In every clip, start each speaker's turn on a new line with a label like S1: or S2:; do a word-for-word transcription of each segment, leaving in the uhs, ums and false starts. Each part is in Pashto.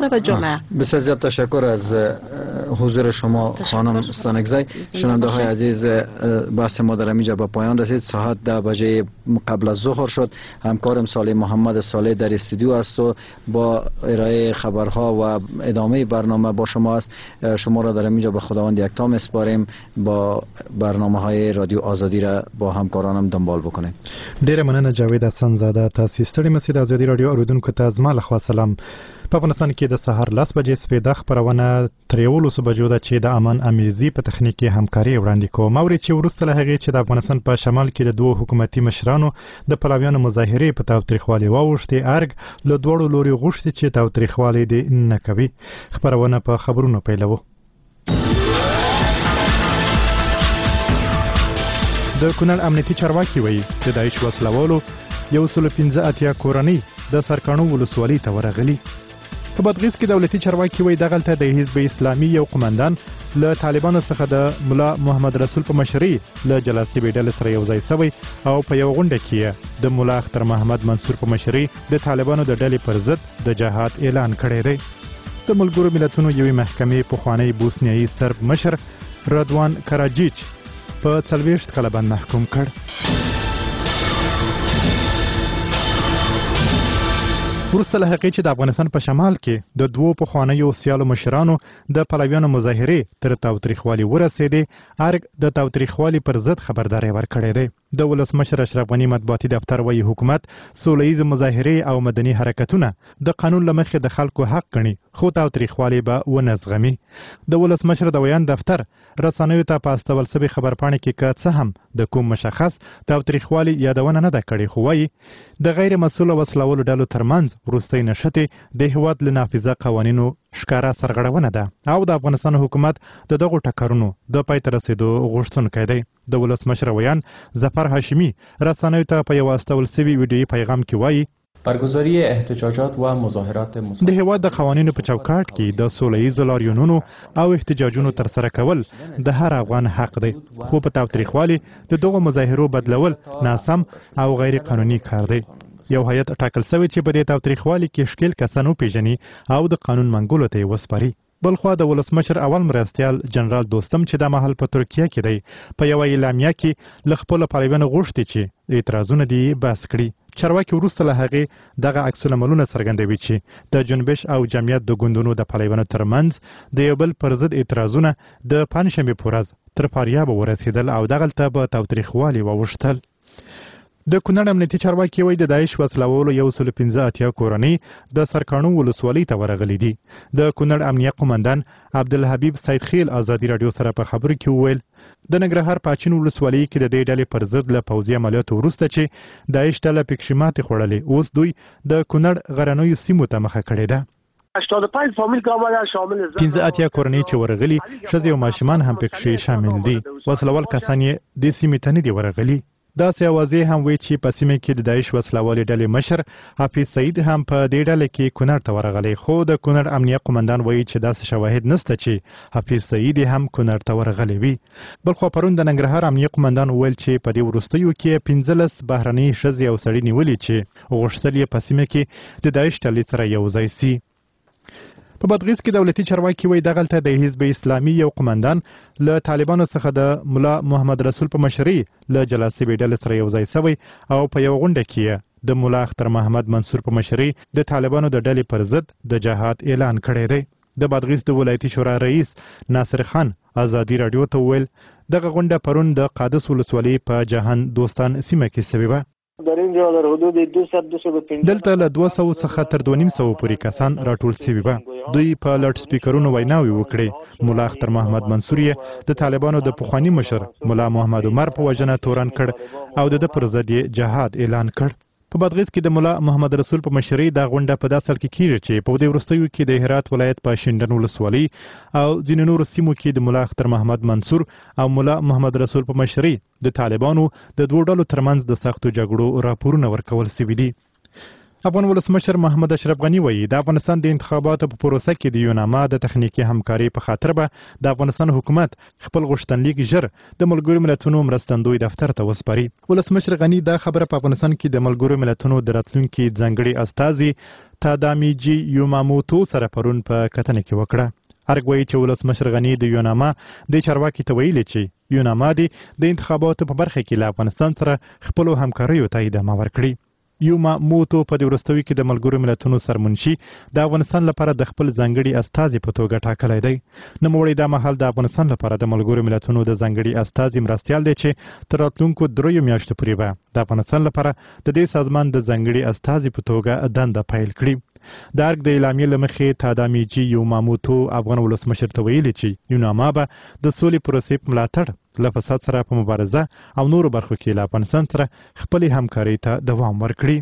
S1: میکنه و جامعه.
S2: بسیار زیاد تشکر از حضور شما خانم سانکزی. شنونده های عزیز، بحث ما در اینجا به پایان رسید. ساعت ده بجه قبل از ظهر شد. همکارم صالح محمد صالح در استودیو است و با ارائه خبرها و ادامه برنامه با شما است. شما را در اینجا به خداوند یکتا میسپاریم. با برنامه های رادیو آزادی را با همکارانم دنبال بکنید.
S3: ډیره مننه جاوید حسن زاده. تاسو ستړي مسید ازادي رادیو اوریدونکو ته زما لخوا سلام. په افغانستان کې د سهار لس بجې سپېده خپرونه تر یولسو بجو ده چې د امان امیرزي په تخنیکي همکاري وړاندې کوم. اوري چې وروسته له هغې چې د افغانستان په شمال کې د دوه حکومتي مشرانو د پلویانو مظاهرې په تاوتریخوالي واوښتې، ارګ له دواړو لوري غوښتي چې تاوتریخوالي دې نه کوي. خپرونه په خبرونو پیلوو. د کونړ امنیتي چارواکي وایي د داعش وسلوالو یو سل پنځه اتیا کورنۍ د سرکاڼو ولسوالۍ ته ورغلي. په بادغیس کې دولتي چارواکي وایي دغلته د حزب اسلامي یو قماندان له طالبانو څخه د ملا محمد رسول په مشرۍ له جلاسي ډلې سره یو ځای شوی او په یو غونډه کې د ملا اختر محمد منصور په مشرۍ د طالبانو د ډلې پر ضد د جهاد اعلان کړی دی. د ملګرو ملتونو یوې محکمې پخوانی بوسنیایي سرب مشر رضوان کراجیچ په څلوېښت کاله باندې محکوم کړ. وروسته له هغې چې د افغانستان په شمال کې د دوو پخوانیو سیالو مشرانو د پلویانو مظاهرې تر تاوتریخوالي ورسېدې، ارګ د تاوتریخوالي پر ضد خبرداری ورکړی دی. د ولسمشر اشرف غني مطبوعاتي دفتر وایي حکومت سوله ییزې مظاهرې او مدني حرکتونه د قانون له مخې د خلکو حق ګڼي، خو تاوتریخوالي به ونه زغمي. د ولسمشر د ویان دفتر رسنیو ته په استول سوي خبرپاڼې کې که څه هم د کوم مشخص تاوتریخوالي یادونه نه ده کړې، خو وایي د غیر مسؤله وسلوالو ډلو ترمنځ وروستۍ نښتې د هېواد له نافذه قوانینو ښکاره سرغړونه ده او د افغانستان حکومت د دغو ټکرونو د پای ته رسېدو غوښتونکی دی. د ولسمشر ویان ظفر هاشمي رسنیو ته په یو استول سوي ویډیویي پیغام کې وایي
S4: برگزاری احتجاجات و مظاهرات
S3: د هېواد د قوانینو په چوکاټ کې د سوله ییزو لاریونونو او احتجاجونو ترسره کول د هر افغان حق دی، خو په تاوتریخوالي د دغو مظاهرو بدلول ناسم او غیر قانوني کار دی. یو هیئت ټاکل شوی چې په دې تاوتریخوالي کې ښکیل کسان وپېژني او د قانون منګولو ته یې وسپاري. بلخوا د ولسمشر اول مرستیال جنرال دوستم چې دا مهال په ترکیه کې دی په یوه اعلامیه کې له خپلو پلویانو غوښتي چې اعتراضونه دې بس کړي. چارواکي وروسته له هغې دغه عکس العملونه څرګندوي چې د جنبش او جمعیت د ګوندونو د پلویانو ترمنځ د یو بل پر ضد اعتراضونه د پنجشنبې په ورځ تر فاریابه ورسېدل او دغلته به تاوتریخوالي واوښتل. د کونړ امنیتي چارواکي وایي د داعش وسلوالو یو سل پنځه اتیا کورنۍ د سرکاڼو ولسوالۍ ته ورغلي دي. د کونړ امنیه قماندان عبدالحبیب سیدخیل ازادي راډیو سره په خبرو کې وویل د ننګرهار پاچین ولسوالۍ کې د دې ډلې پر ضد له پوځي عملیاتو وروسته چې داعش ډله پکښې ماتې خوړلې، اوس دوی د کونړ غرنیو سیمو ته مخه کړې ده. پنځه اتیا کورنۍ چې ورغلي ښځې او ماشومان هم پکښې شامل دي. وسلوال کسان یې دې سیمې ته نه دي ورغلي. داسې اوازې هم وایي چې په سیمه کې د داعش وسلوالې ډلې مشر حافظ سعید هم په دې ډله کې کونړ ته ورغلی، خو د کونړ امنیه قماندان وایي چې داسې شواهد نشته چې حافظ سعید هم کونړ ته ورغلی وي. بلخوا پرون د ننګرهار امنیه قماندان وویل چې په دې وروستیو کې پنځلس بهرنۍ ښځې او سړي نیولي چې غوښتل یې په سیمه کې د داعش ډلې سره یو ځای سي. په بادغیس کې دولتي چارواکي وایي دغلته د حزب اسلامي یو قماندان له طالبانو څخه د ملا محمد رسول په مشرۍ له جلاسي ډلې سره یو ځای شوی او په یو غونډه کې د ملا اختر محمد منصور په مشرۍ د طالبانو د ډلې پر ضد د جهاد اعلان کړی دی. د بادغیس د ولایتي شورا رئیس ناصر خان ازادي راډیو ته وویل دغه غونډه پرون د قادس ولسوالۍ په جهان دوستان سیمه کې شوې وه. دلته له دوه سوو څخه تر دوه نیم سوو پورې کسان راټول شوي وه. دوی په لاډ سپیکرونو ویناوې وکړې. ملا اختر محمد منصور یې د طالبانو د پخواني مشر ملا محمد عمر په وژنه تورن کړ او د ده پر ضد یې جهاد اعلان کړ. په بادغیس کې د ملا محمد رسول په مشرۍ دا غونډه په داسې حال کې کیږي چې په دې وروستیو کې د هرات ولایت په شینډن ولسوالۍ او ځینې نورو سیمو کې د ملا اختر محمد منصور او ملا محمد رسول په مشرۍ د طالبانو د دوو ډلو ترمنځ د سختو جګړو راپورونه ورکول شوي دي. افغان ولسمشر محمد اشرف غنی وایي د افغانستان د انتخاباتو په پروسه کې د یوناما د تخنیکی همکاري په خاطر به د افغانستان حکومت خپل غوښتنلیک ژر د ملګرو ملتونو مرستندوی دفتر ته وسپاري. ولسمشر غنی دا خبره په افغانستان کې د ملګرو ملتونو د راتلونکي ځانګړي استازي تادامیجي یوماموتو سره پرون په کتنه کې وکړه. ارګ وایي چې ولسمشر غنی د یوناما د چارواکي ته ویلي چې یوناما د انتخاباتو په برخه کې له افغانستان سره خپل همکاریو ته ادامه ورکړي. یوما موتو په دې وروستیو کې د ملګرو ملتونو سرمنشي د افغانستان لپاره د خپل ځانګړي استازي په توګه ټاکلی دی. نوموړی دا مهال د افغانستان لپاره د ملګرو ملتونو د ځانګړي استازي مرستیال دی چې تر راتلونکو دریو میاشتو پورې به د افغانستان لپاره د دې سازمان د ځانګړي استازي په توګه دنده پیل کړي. د ارګ د اعلامیې له مخې تادامیجي یوماموتو افغان ولسمشر ته ویلي چې یوناما به د سولې پروسې په ملاتړ له فساد سره په مبارزه او نورو برخو کې له افغانستان سره خپلې همکارۍ ته دوام ورکړي.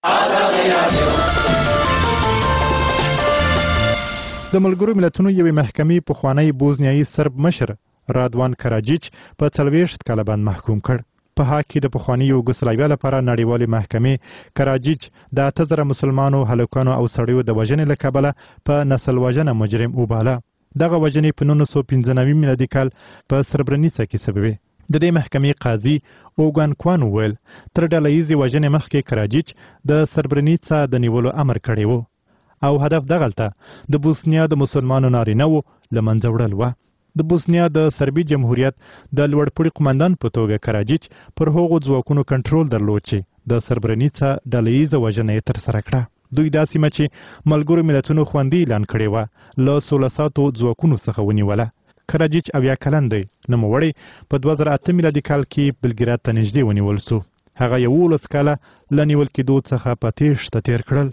S3: د ملګرو ملتونو یوې محکمې پخوانی بوزنیایي سرب مشر رادوان کراجیچ په څلوېښت کاله باندې محکوم کړ. په هغه کې د پخواني یوګوسلاویا لپاره نړیوالې محکمې کراجیچ د اته زره مسلمانو هلکانو او سړیو د وژنې له کبله په نسل وژنه مجرم وباله. دغه وژنې په نولس سوه پنځه نوي میلادي کال په سربرنیڅا کې سوې. د دې محکمې قاضي اوګان کوان ویل تر ډله ییزې وژنې مخکې کراجیچ د سربرنیڅا د نیولو امر کړی و او هدف دغلته د بوسنیا د مسلمانو نارینه‌وو له منځه وړل و. د بوسنیا د سربي جمهوریت د لوړپوړي قومندان په توګه کراجیچ پر هغو ځواکونو کنټرول درلود چې د سربرنیڅا ډله ییزه وژنه یې ترسره کړه. دوی دا سیمه چې ملګرو ملتونو خوندي اعلان کړې وه له سوله ساتو ځواکونو څخه ونیوله. کراجیچ اویا کلن دی. نوموړی په دوه زره اته میلادي کال کې بلګراد ته نږدې ونیول سو. هغه یولس کاله له نیول کېدو څخه په تېښته تېر کړل.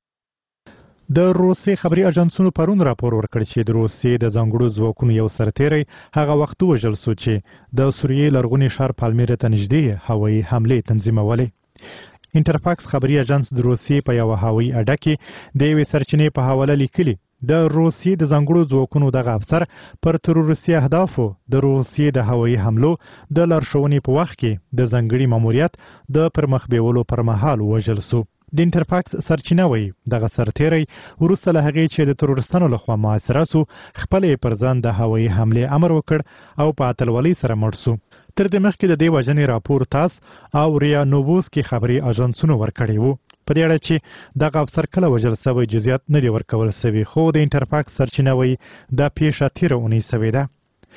S3: د روسیې خبري اژانسونو پرون راپور ورکړ چې د روسیې د ځانګړو ځواکونو یو سرتیری هغه وخت وژل سو چې د سوریې لرغوني ښار پالمیرا ته نږدې هوایي حملې تنظیمولې. انټرفاکس خبري اژانس د روسیې په یوه هوایي اډه کې د یوې سرچینې په حواله لیکلي د روسیې د ځانګړو ځواکونو دغه افسر پر تروریستي اهدافو د روسیې د هوایي حملو د لارښوونې په وخت کې د ځانګړي ماموریت د پرمخ بیولو پر مهال وژل سو. د انټرفاکس سرچینه وایي دغه سرتیری وروسته له هغې چې د تروریستانو لخوا محاصره سو خپل یې پر ځان د هوایي حملې امر وکړ او په اتلولۍ سره مړ سو. تر دې مخکې د دې وژنې راپور تاس او ریا نووسکي خبري اژانسونو ورکړی وو. په دې اړه چې دغه افسر کله وژل سوی جزئیات نه دي ورکول سوي، خو د انټرفاکس سرچینه وایي دا پیښه تېره اونۍ سوې ده.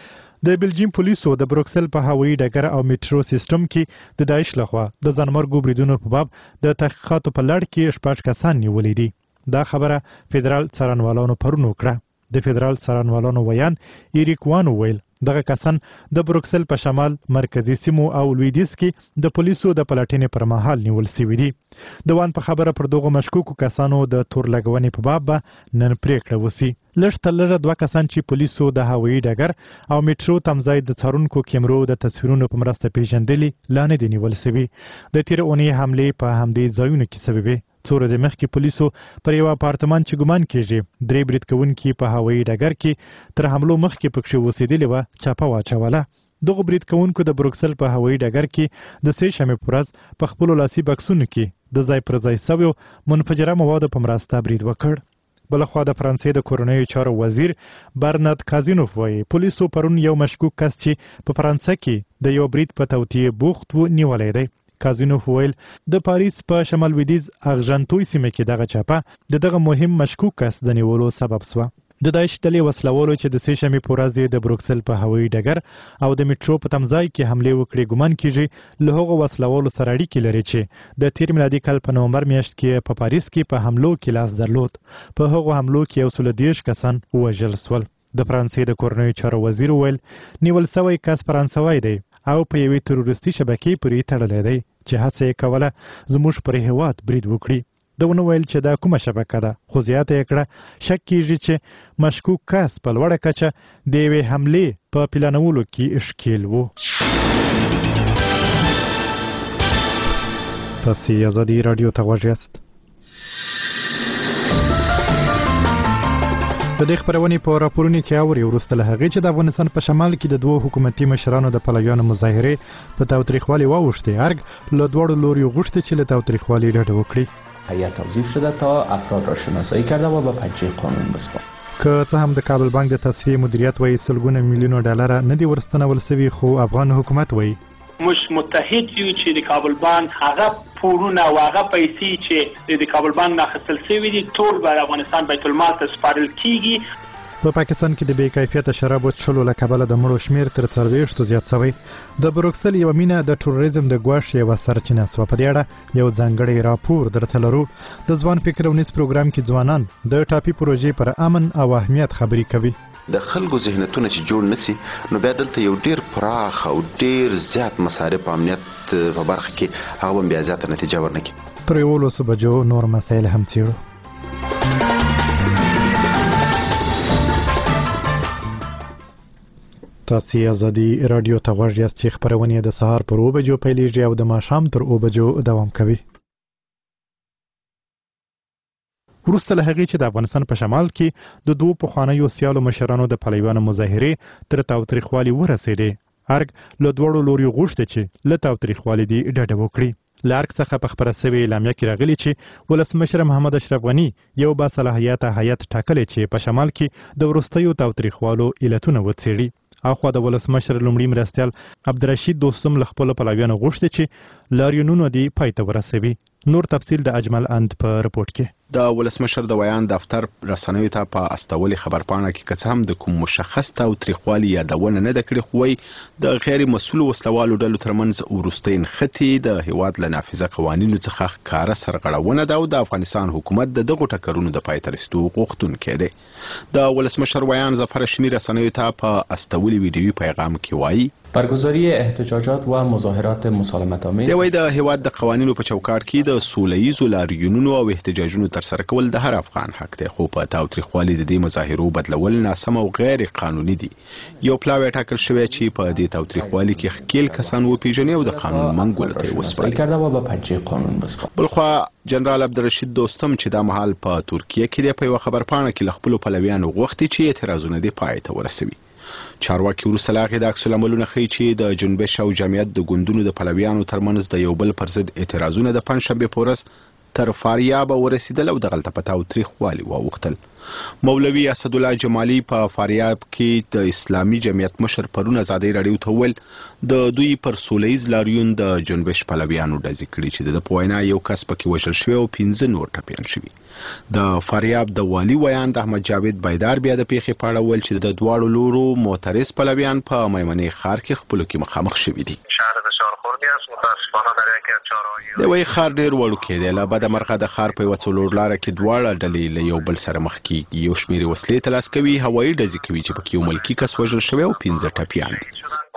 S3: د بلجیم پولیسو د بروکسل په هوایي ډګر او میټرو سیستم کې د داعش لخوا د ځانمرګو بریدونو په باب د تحقیقاتو په لړ کې شپږ کسان نیولي دي. دا خبره فدرال څارنوالانو پرون وکړه. د فدرال څارنوالانو ویان ایریک وان ویل دغه کسان د بروکسل په شمال مرکزی سیمو او لویدیځ کې د پولیسو د پلټنې پر مهال نیول شوي دي. د وان په خبره پر دغو مشکوکو کسانو د تور لګونې په باب به نن پریکړه وسی. لږ تر لږه دوه کسان چې پولیسو د هوایي ډګر او میټرو تمځای د څارونکو کیمرو د تصویرونو په مرسته پیژندلي لا نه دي نیول شوي. د تېرې اونۍ حملې په همدې ځایونو کې شوې وې. څو ورځې مخکې پولیسو پر یو اپارتمان چې ګمان کېږي درې برید کوونکي په هوایي ډګر کې تر حملو مخکې پکښې اوسېدلې وه چاپه واچوله. دغو برید کوونکو د بروکسل په هوایي ډګر کې د سې شنبې په ورځ په خپلو لاسي بکسونو کې د ځای پر ځای سویو منفجره موادو په مرسته برید وکړ. بلخوا د فرانسې د کورنیو چارو وزیر برنارد کازینوف وایي پولیسو پرون یو مشکوک کس چې په فرانسه کې د یو برید په توطیې بوخت و نیولی دی. کازینوف ویل د پاریس په شمال لویدیځ اغژنتوی سیمه کې دغه چاپه د دغه مهم مشکوک کس د نیولو سبب سوه. د داعش ډلې وسلوالو چې د سې شنبې په ورځ د بروکسل په هوایي ډګر او د میټرو په تمځای کې حملې وکړې ګمان کېږي له هغو وسلوالو سره اړیکې لري چې د تیر میلادي کال په نومبر میاشت کې په پاریس کې په حملو کې لاس درلود. په هغو حملو کې یو سل دېرش کسان ووژل سول. د فرانسې د کورنیو چارو وزیر ویل نیول سوی کس فرانسوی دی او په یوې تروریستي شبکې پورې تړلی دی چې هڅه یې کوله زموږ پر هېواد برید وکړي. ده ونه ویل چې دا کومه شبکه ده، خو زیاته یې کړه شک کېږي چې مشکوک کس په لوړه کچه د یوې حملې په پلانولو کې ښکیل و. تاسې ازادي راډیو ته غوږ یاست. د دې خبرونې په راپورونو کې اوري وروسته له هغې چې د افغانستان په شمال کې د دوو حکومتي مشرانو د پلویانو مظاهرې په تاوتریخوالي واوښتې. ارګ له دواړو لوریو غوښتي چې له تاوتریخوالي ډډه وکړي.
S4: هیئت توظیف شده تا افراد را شناسایی کرده و به پنجه قانون بسپارد.
S3: که څه هم د کابل بانک د تصفیې مدیریت وایي سلګونه میلیونه ډالر نه دي ورستنول سوي، خو افغان حکومت وایي
S1: موږ متحد یو چې د کابل بانک هغه پورونه او هغه پیسې چې د کابل بانک نه اخیستل شوي دي ټول به افغانستان بیت المال ته سپارل کیږي.
S3: په پاکستان کې د بې کیفیته شرابو څښلو له کبله د مړو شمیر تر څلوېښتو زیات شوی. د بروکسل یوه مینه د ټوریزم د ګواښ یوه سرچینه شوه. په دې اړه یو ځانګړی راپور درته لرو. د ځوان فکر ونیس پروګرام کې ځوانان د ټاپي پروژې پر امن او اهمیت خبرې کوي.
S5: د خلکو ذهنیتونه چې جوړ نسی نو بیا دلته یو ډیر پراخ او ډیر زیات مصارف امنیت په برخه کې هغه بیا زیاته نتیجه ورنکي.
S3: پر یولسو بجو نور مسایل هم څیړو. تاسو ازادي رادیو ته غوږ یاست چې خبرونه د سهار پر اوه بجو پیلېږي او د ماښام تر اوه بجو دوام کوي. وروسته له هغې چې د افغانستان په شمال کې د دوو پخوانیو سیالو مشرانو د پلویانو مظاهرې تر تاوتریخوالي ورسېدې، ارګ له دواړو لوریو غوښتي چې له تاوتریخوالي دې ډډه وکړي. له ارګ څخه په خپره سوې اعلامیه کې راغلي چې ولسمشر محمد اشرف غني یو باصلاحیته هیئت ټاکلی چې په شمال کې د وروستیو تاوتریخوالو علتونه وڅېړي. اخوا د ولسمشر لومړي مرستیال عبدالرشید دوستم له خپلو پلویانو غوښتي چې لاریونونه دې پای ته ورسوي. نور تفصیل د اجمل اند په رپورټ کې.
S6: د ولسمشر د ویان دفتر رسنیو ته په استولي خبرپاڼه کې که څه هم د کوم مشخص تاوتریخوالي یادونه نه ده کړې، خو وایي د غیر مسؤلو وسلوالو ډلو ترمنځ وروستۍ نښتې د هیواد له نافذه قوانینو څخه ښکاره سرغړونه ده او د افغانستان حکومت د دغو ټکرونو د پای ته رسېدو غوښتونکی دی. د ولسمشر ویان ظفر شمیر رسنیو ته په استولي ویډیوي پیغام کې وایي
S4: برگزاری احتجاجات و مظاهرات مسالمت آمیز
S6: دی د هیواد د قوانینو په چوکاټ کې د سوله ییزو لاریونونو او احتجاجونو ترسره کول د هر افغان حق دی، خو په تاوتریخوالي د دې مظاهرو بدلول ناسم او غیر قانوني دي. یو پلاوی ټاکل شوی چې په دې تاوتریخوالي کې ښکیل کسان وپیژني او د قانون منګولو ته وسپاري. بلخوا جنرال عبدالرشید دوستم چې دا مهال په ترکیه کې دی په یوه خبرپاڼه کې له خپلو پلویانو غوښتي چې اعتراضونه دې پای ته ورسوي. چارواکي وروسته له هغې د عکس العملونه ښیي چې د جنبش او جمعیت د ګوندونو د پلویانو ترمنځ د یو بل پر ضد اعتراضونه د پنجشنبې په ورځ تر فاریاب ورسېدل او دغلته په تاوتریخوالي واوښتل. مولوي اسدالله جمالي په فاریاب کې د اسلامي جمعیت مشر پرون ازادۍ راډیو ته وویل د دوی پر سوله ییز لاریون د جنبش پلویانو ډزې کړي چې د په وینا یو کس پکې وژل شوی او پنځه نور ټپیان شوي. د فاریاب د والي ویان د احمد جاوید بیدار بیا د پیښې په اړه وویل چې د دواړو لورو معترض پلویان په میمنې ښار کې خپلو کې مخامخ شوي دي. د وی ښار ډیر وړوکی دی، له بده مرغه د ښار په یوه څلور لاره کې دواړه ډلې له یو بل سره مخ کېږي. یو شمېر وسلې ترلاسه کوي، هوایي ډزې کوي چې پکې یو ملکي کس وژل شوی او پنځه ټپیان دي.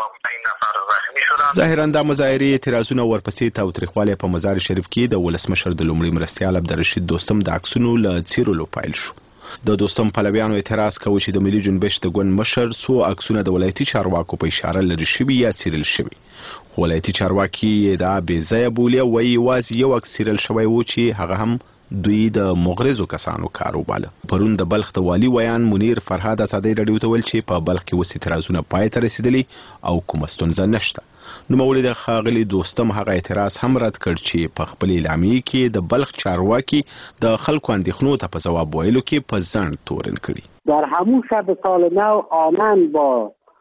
S6: ظاهرا دا مظاهرې اعتراضونه ورپسې تاوتریخوالی په مزار شریف کې د ولسمشر د لومړي مرستیال عبدالرشید دوستم د عکسونو له څیرلو پیل شو. د دوستم پلویانو اعتراض کوي چې د ملي جنبش د ګوند مشر څو عکسونه د ولایتي چارواکو په اشاره لرې شوي یا څیرل شوي، خو ولایتي چارواکي دا بې ځایه بولي او وایي یوازې یو عکس څیرل شوی و چې هغه هم دوی د مغرضو کسانو کار وباله. پرون د بلخ د والي ویان منیر فرهاد ازادۍ راډیو ته ویل چې په بلخ کې اوس اعتراضونه پای ته رسېدلي او کومه ستونزه نشته. نوموړي د ښاغلي دوستم هغه اعتراض هم رد کړ چې په خپل اعلامیې کې د بلخ چارواکي د خلکو اندېښنو ته په ځواب ویلو کې په ځنډ تورن کړي.
S7: در همون شب سال نو آمن با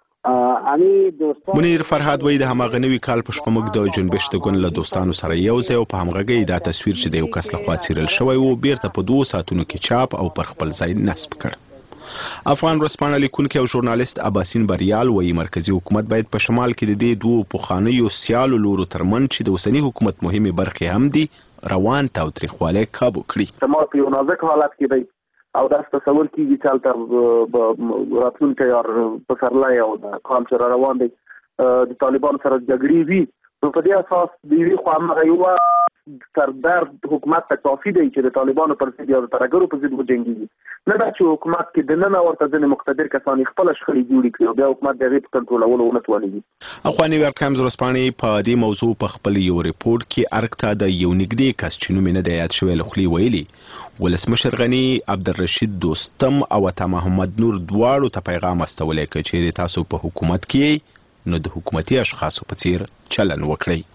S6: منیر فرهاد وایي د هماغه نوي کال په شپه موږ د جنبش د ګوند له دوستانو سره یو ځای او په همغږۍ دا تصویر چې د یو کس لخوا څیرل شوی و بیرته په دوو ساعتونو کې چاپ او پر خپل ځای نصب کړ. افغان ورځپاڼه لیکونکی او ژورنالیست عباسین بریال وایي مرکزی حکومت باید په شمال کې د دې دوو پخوانیو سیالو لورو ترمنځ چې د اوسني حکومت مهمې برخې هم دي روان تاوتریخوالی کابو کړي.
S8: شمال په یو نازک حالت کې دی او دا تصور کیږي چې هلته راتلونکی یار پسرلی او د کال چې را روان دی د طالبانو سره جګړې وي، نو په دې اساس د یوې خوا همغه یوه سردرد حکومت ته کافي دی چې د طالبانو پر ضد یا د ترهګرو پر ضد وجنګېږي، نه دا چې حکومت کې دننه ورته ځینې مقتدر کسان خپله شخړې جوړې کړي او بیا حکومت د هغې په کنټرولولو ونه توانېږي.
S6: اخوا نیویارک ټایمز ورځپاڼې په دې موضوع په خپل یو ریپورټ کې ارګ ته د یو نږدې کس چې نوم یې نه دی یاد شوی له خولې ویلي ولسمشر غني عبدالرشید دوستم او عطا محمد نور دواړو ته پیغام استولی که چیرې تاسو په حکومت کې نو د حکومتي اشخاصو په څیر چلن وکړئ.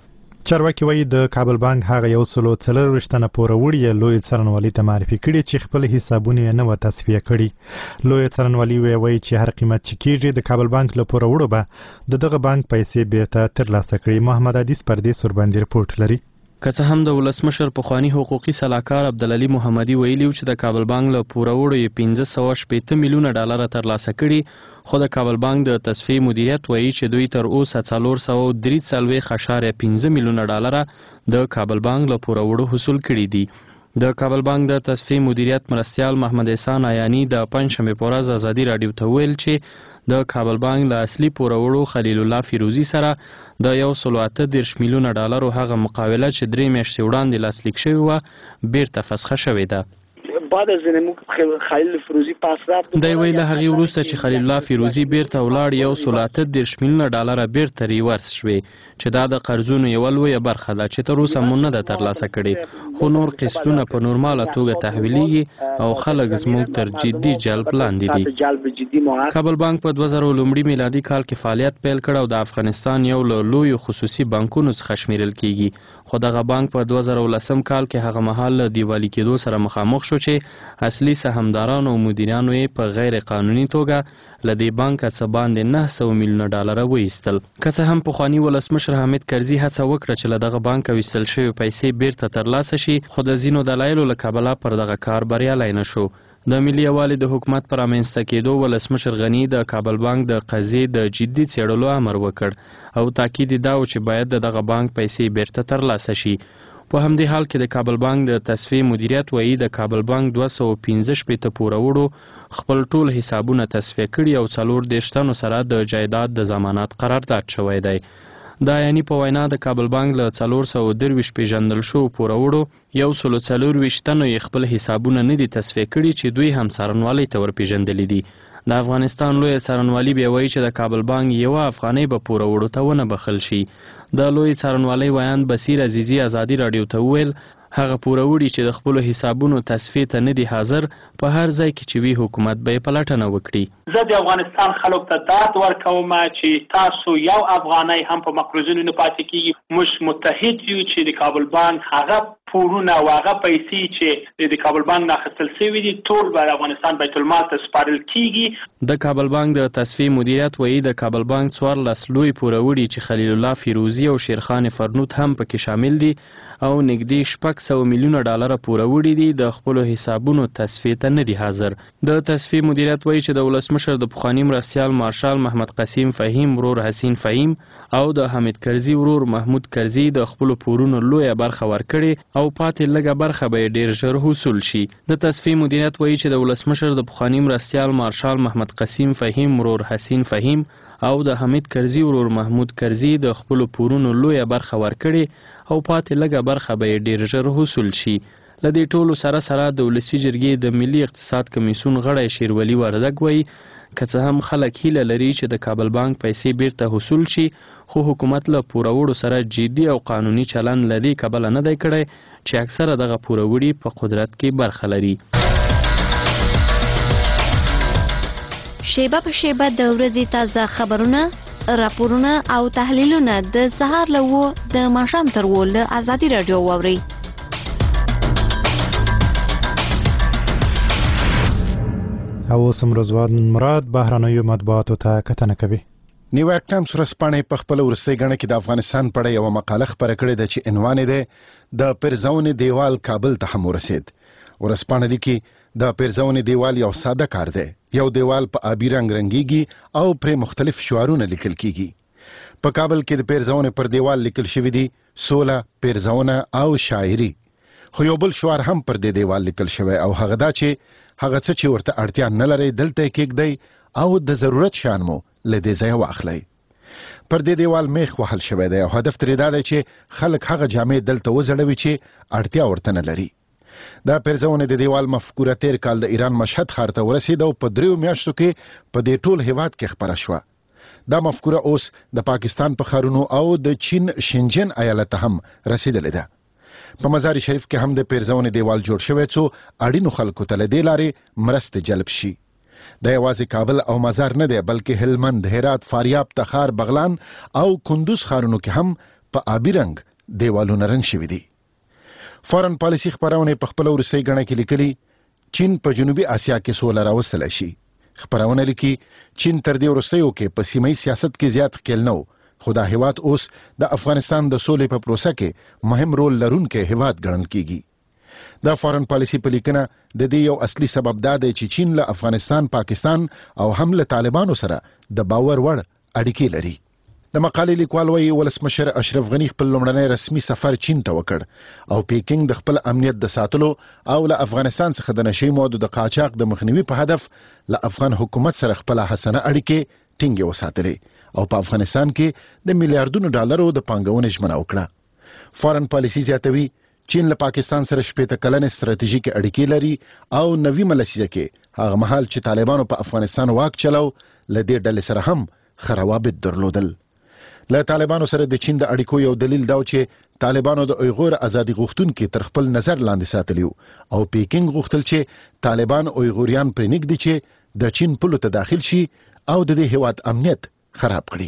S3: چارواکي وایي د کابل بانک هغه یو سلو څلرویشت تنه پوروړي لوی څارنوالي ته معرفي کړي چې خپل حسابونه یې نه و تصفیه کړي. لوی څارنوالي وایي چې هر قیمت چې کېږي د کابل بانک له پوروړو به د دغه بانک پیسې بیرته ترلاسه کړي. محمد عدیس پردیس ورباندې رپورټ لري.
S9: که څه هم د ولسمشر پخوانی حقوقي سلاکار عبدالعلي محمدي ویلي چې د کابل بانک له پوروړو یې پنځه سوه شپېته میلیونه ډالر ترلاسه کړي، خو د کابل بانک د تصفیې مدیریت وایي چې دوی تر اوسه څلور سوه درې څلوېښت اعشاریه پنځه میلیونه ډالر د کابل بانک له پوروړو حصول کړي دي. د کابل بانک د تصفیې مدیریت مرستیال محمد احسان آیانی د پنجشنبې په ورځ ازادي راډیو ته ویل چې د کابل بانک له اصلي پوروړو خلیل الله فیروزي سره د یو سلو اته دېرش میلیونه ډالرو هغه مقاوله چې درې میاشتې وړاندې لاسلیک شوې وه بیرته فسخه شوې ده.
S10: بعد از زموږ خلیل فیروزی پاس رفت
S9: دی ویل هغه وروسته چې خلیل الله فیروزی بیرته ولاړ یو سل اته دېرش میلیونه ډالر بیرته ریورس شوې چې دا د قرضونو یوه لویه برخه ده چې تر اوسه مو نه ده ترلاسه کړې، خو نور قسطونه په نورماله توګه تحویلیږي او خلک زموږ تر جدي جلب لاندې دي. کابل بانک په دوه زره لومړي میلادي کال کې فعالیت پیل کړ او د افغانستان یو له لویو خصوصي بانکونو څخه شمیرل کیږي، خو دغه بانک په دوه زره ولسم کال کې هغه مهال له دیوالي کېدو سره مخامخ شو چې اصلي سهامدارانو او مدیرانو یې په غیر قانوني توګه له دې بانک څخه باندې نه سوه میلیونه ډالر وایستل. که څه هم پخواني ولسمشر حامد کرزي هڅه وکړه چې له دغه بانک ویستل شوې پیسې بیرته ترلاسه شي، خو د ځینو دلایلو له کبله پر دغه کار بریالی نه شو. د ملي یووالي د حکومت پر رامنځته کېدو ولسمشر غني د کابل بانک د قضیې د جدي څېړلو امر وکړ او تاکید یې دا و چې باید د دغه بانک پیسې بیرته ترلاسه شي. په همدې حال کې د کابل بانک د تصفیې مدیریت وایي د کابل بانک دوه سوه پنځه شپېته پوروړو خپل ټول حسابونه تصفیه کړي او څلور دېرش تنو سره د جایداد د ضمانت قرارداد شوی دی. د آیاني په وینا د کابل بانک له څلور سوه درویشت پیژندل شوو پوروړو یو سلو څلرویشت تنو یې خپل حسابونه نه دي تصفیه کړي چې دوی هم څارنوالۍ ته ورپېژندلي دي. د افغانستان لوی څارنوالي بیا وایي چې د کابل بانک یوه افغانۍ به پوروړو ته ونه بخښل شي. د لوی څارنوالۍ ویاند بصیر عزیزي ازادي راډیو ته وویل هغه پوروړي چې د خپلو حسابونو تصفیې ته نه دي حاضر په هر ځای کې چې وي حکومت به یې پلټنه وکړي.
S1: زه د افغانستان خلکو ته ډاډ ورکوم چې تاسو یو افغانۍ هم په مقرضونو نه پاتې کیږي. موږ متحد یو چې د کابل بانک هغه پورونه او هغه پیسې چې د کابل بانک نه اخیستل شوي دي ټول به د افغانستان بیت المال ته سپارل کیږي.
S9: د کابل بانک د تصفیې مدیریت وایي د کابل بانک څوارلس لوی پوروړي چې خلیل الله فیروزي او شیرخان فرنوت هم پکې شامل دي او نږدې شپږ سوه میلیونه ډالره پوروړي دي د خپلو حسابونو تصفیې ته نه دي حاضر. د تصفیې مدیریت وایي چې د ولسمشر د پخواني مرستیال مارشال محمد قسیم فهیم ورور حسین فهیم او د حامد کرزي ورور محمود کرزي د خپلو پورونو لویه برخه ورکړې او پاتې لږه برخه به یې ډېر ژر حصول شي. د تصفیې مدیریت وایي چې د ولسمشر د پخواني مرستیال مارشال محمد قسیم فهیم ورور حسین فهیم او د حمید کرزي ورور محمود کرزي د خپلو پورونو لویه برخه ورکړې او پاتې لږه برخه به یې ډېر ژر حصول شي. له دې ټولو سره سره د ولسي جرګې د ملي اقتصاد کمیسیون غړی شیرولي وردګ وایي که څه هم خلک هیله لري چې د کابل بانک پیسې بیرته حصول شي، خو حکومت له پوروړو سره جدي او قانوني چلند له دې کبله نه دی کړی چې اکثره دغه پوروړي په قدرت کې برخه لري.
S11: شیبه په شیبه د ورځې تازه خبرونه، راپورونه او تحلیلونه د سهار له اوه د ماښام تر اوه له ازادي راډیو واورئ.
S3: او اوس هم رضوان مراد بهرنیو مطبوعاتو ته کتنه کوي.
S12: نیویارک ټایمز ورځپاڼې په خپل وروستۍ ګڼه کې د افغانستان په اړه یوه مقاله خپره کړې ده چې عنوان یې دی د پیرزون دیوال کابل ته هم ورسید. ورځپاڼه لیکي د پیرزون دیوال یو ساده کار دی. یو دیوال په آبي رنګ رنګیږي او پرې مختلف شعارونه لیکل کیږي. په کابل کې د پیرزون پر دیوال لیکل شوی دی سوله، پیرزونه او شاعري. خو یو بل شعار هم پر دې دیوال لیکل شوی او هغه دا چې هغه څه چې ورته اړتیا نه لري دلته کېږدئ او د ضرورت شیان مو له دې ځایه واخلئ. پر دې دیوال میخ وهل شوی دی او هدف ترې دا دی چې خلک هغه جامې دلته وځړوي چې اړتیا ورته نه لري. دا پیرزون د دیوال مفکوره تیر کال د ایران مشهد ښار ته ورسید او په دریو میاشتو کې په دې ټول هیواد کې خپره شوه. دا مفکوره اوس د پاکستان په ښارونو او د چین شنجن ایالت هم رسیدلې ده. په مزار شریف کې هم د پیرزون دیوال جوړ شوی څو اړینو خلکو ته له دې لارې مرستې جلب شي. دا یوازې کابل او مزار نه دی بلکې هلمند، هرات، فاریاب، تخار، بغلان او کندوز ښارونو کې هم په آبي رنګ دیوالونه رنګ شوي دي. فارن پالیسي خبرونه په خپل ورسۍ غڼه کې لیکلي چین په جنوبي آسیا کې سوله راوستل شي. خبرونه لیکي چین تر دې ورسېو کې په سیمایي سیاست کې زیات خپل نو خو دا هیواد اوس د افغانستان د سولې په پروسه کې مهم رول لرونکي هیواد ګڼل کیږي. دا فارن پالیسي په لیکنه د دې یو اصلي سبب دا دی چې چین له افغانستان، پاکستان او هم له طالبانو سره د باور وړ اړیکې لري. د مقالې لیکوال وايي ولسمشر اشرف غني خپل لومړنی رسمي سفر چین ته وکړ او پیکینګ د خپل امنیت د ساتلو او له افغانستان څخه د نشي موادو د قاچاق د مخنیوي په هدف له افغان حکومت سره خپل حسنه اړیکې ټینګې وساتلې او په افغانستان کې د میلیارډونو ډالرو د پانګونې ژمنه وکړه. فارن پالیسي زیاتوي چین له پاکستان سره شپېته کلنې ستراتیژیکې اړیکې لري او نویمه لسیزه کې هغه مهال چې طالبانو په افغانستان واک چلاو له دې ډلې سره هم ښه روابط درلودل. له طالبانو سره د چین د اړیکو یو دلیل دا چې طالبانو د اویغور ازادي غوښتونکو تر خپل نظر لاندې ساتلیو او پیکینګ غوښتل چې طالبان اویغوریان پرېنګدي چې د چین پلو ته داخل شي او د دې هیواد امنیت خراب کړي.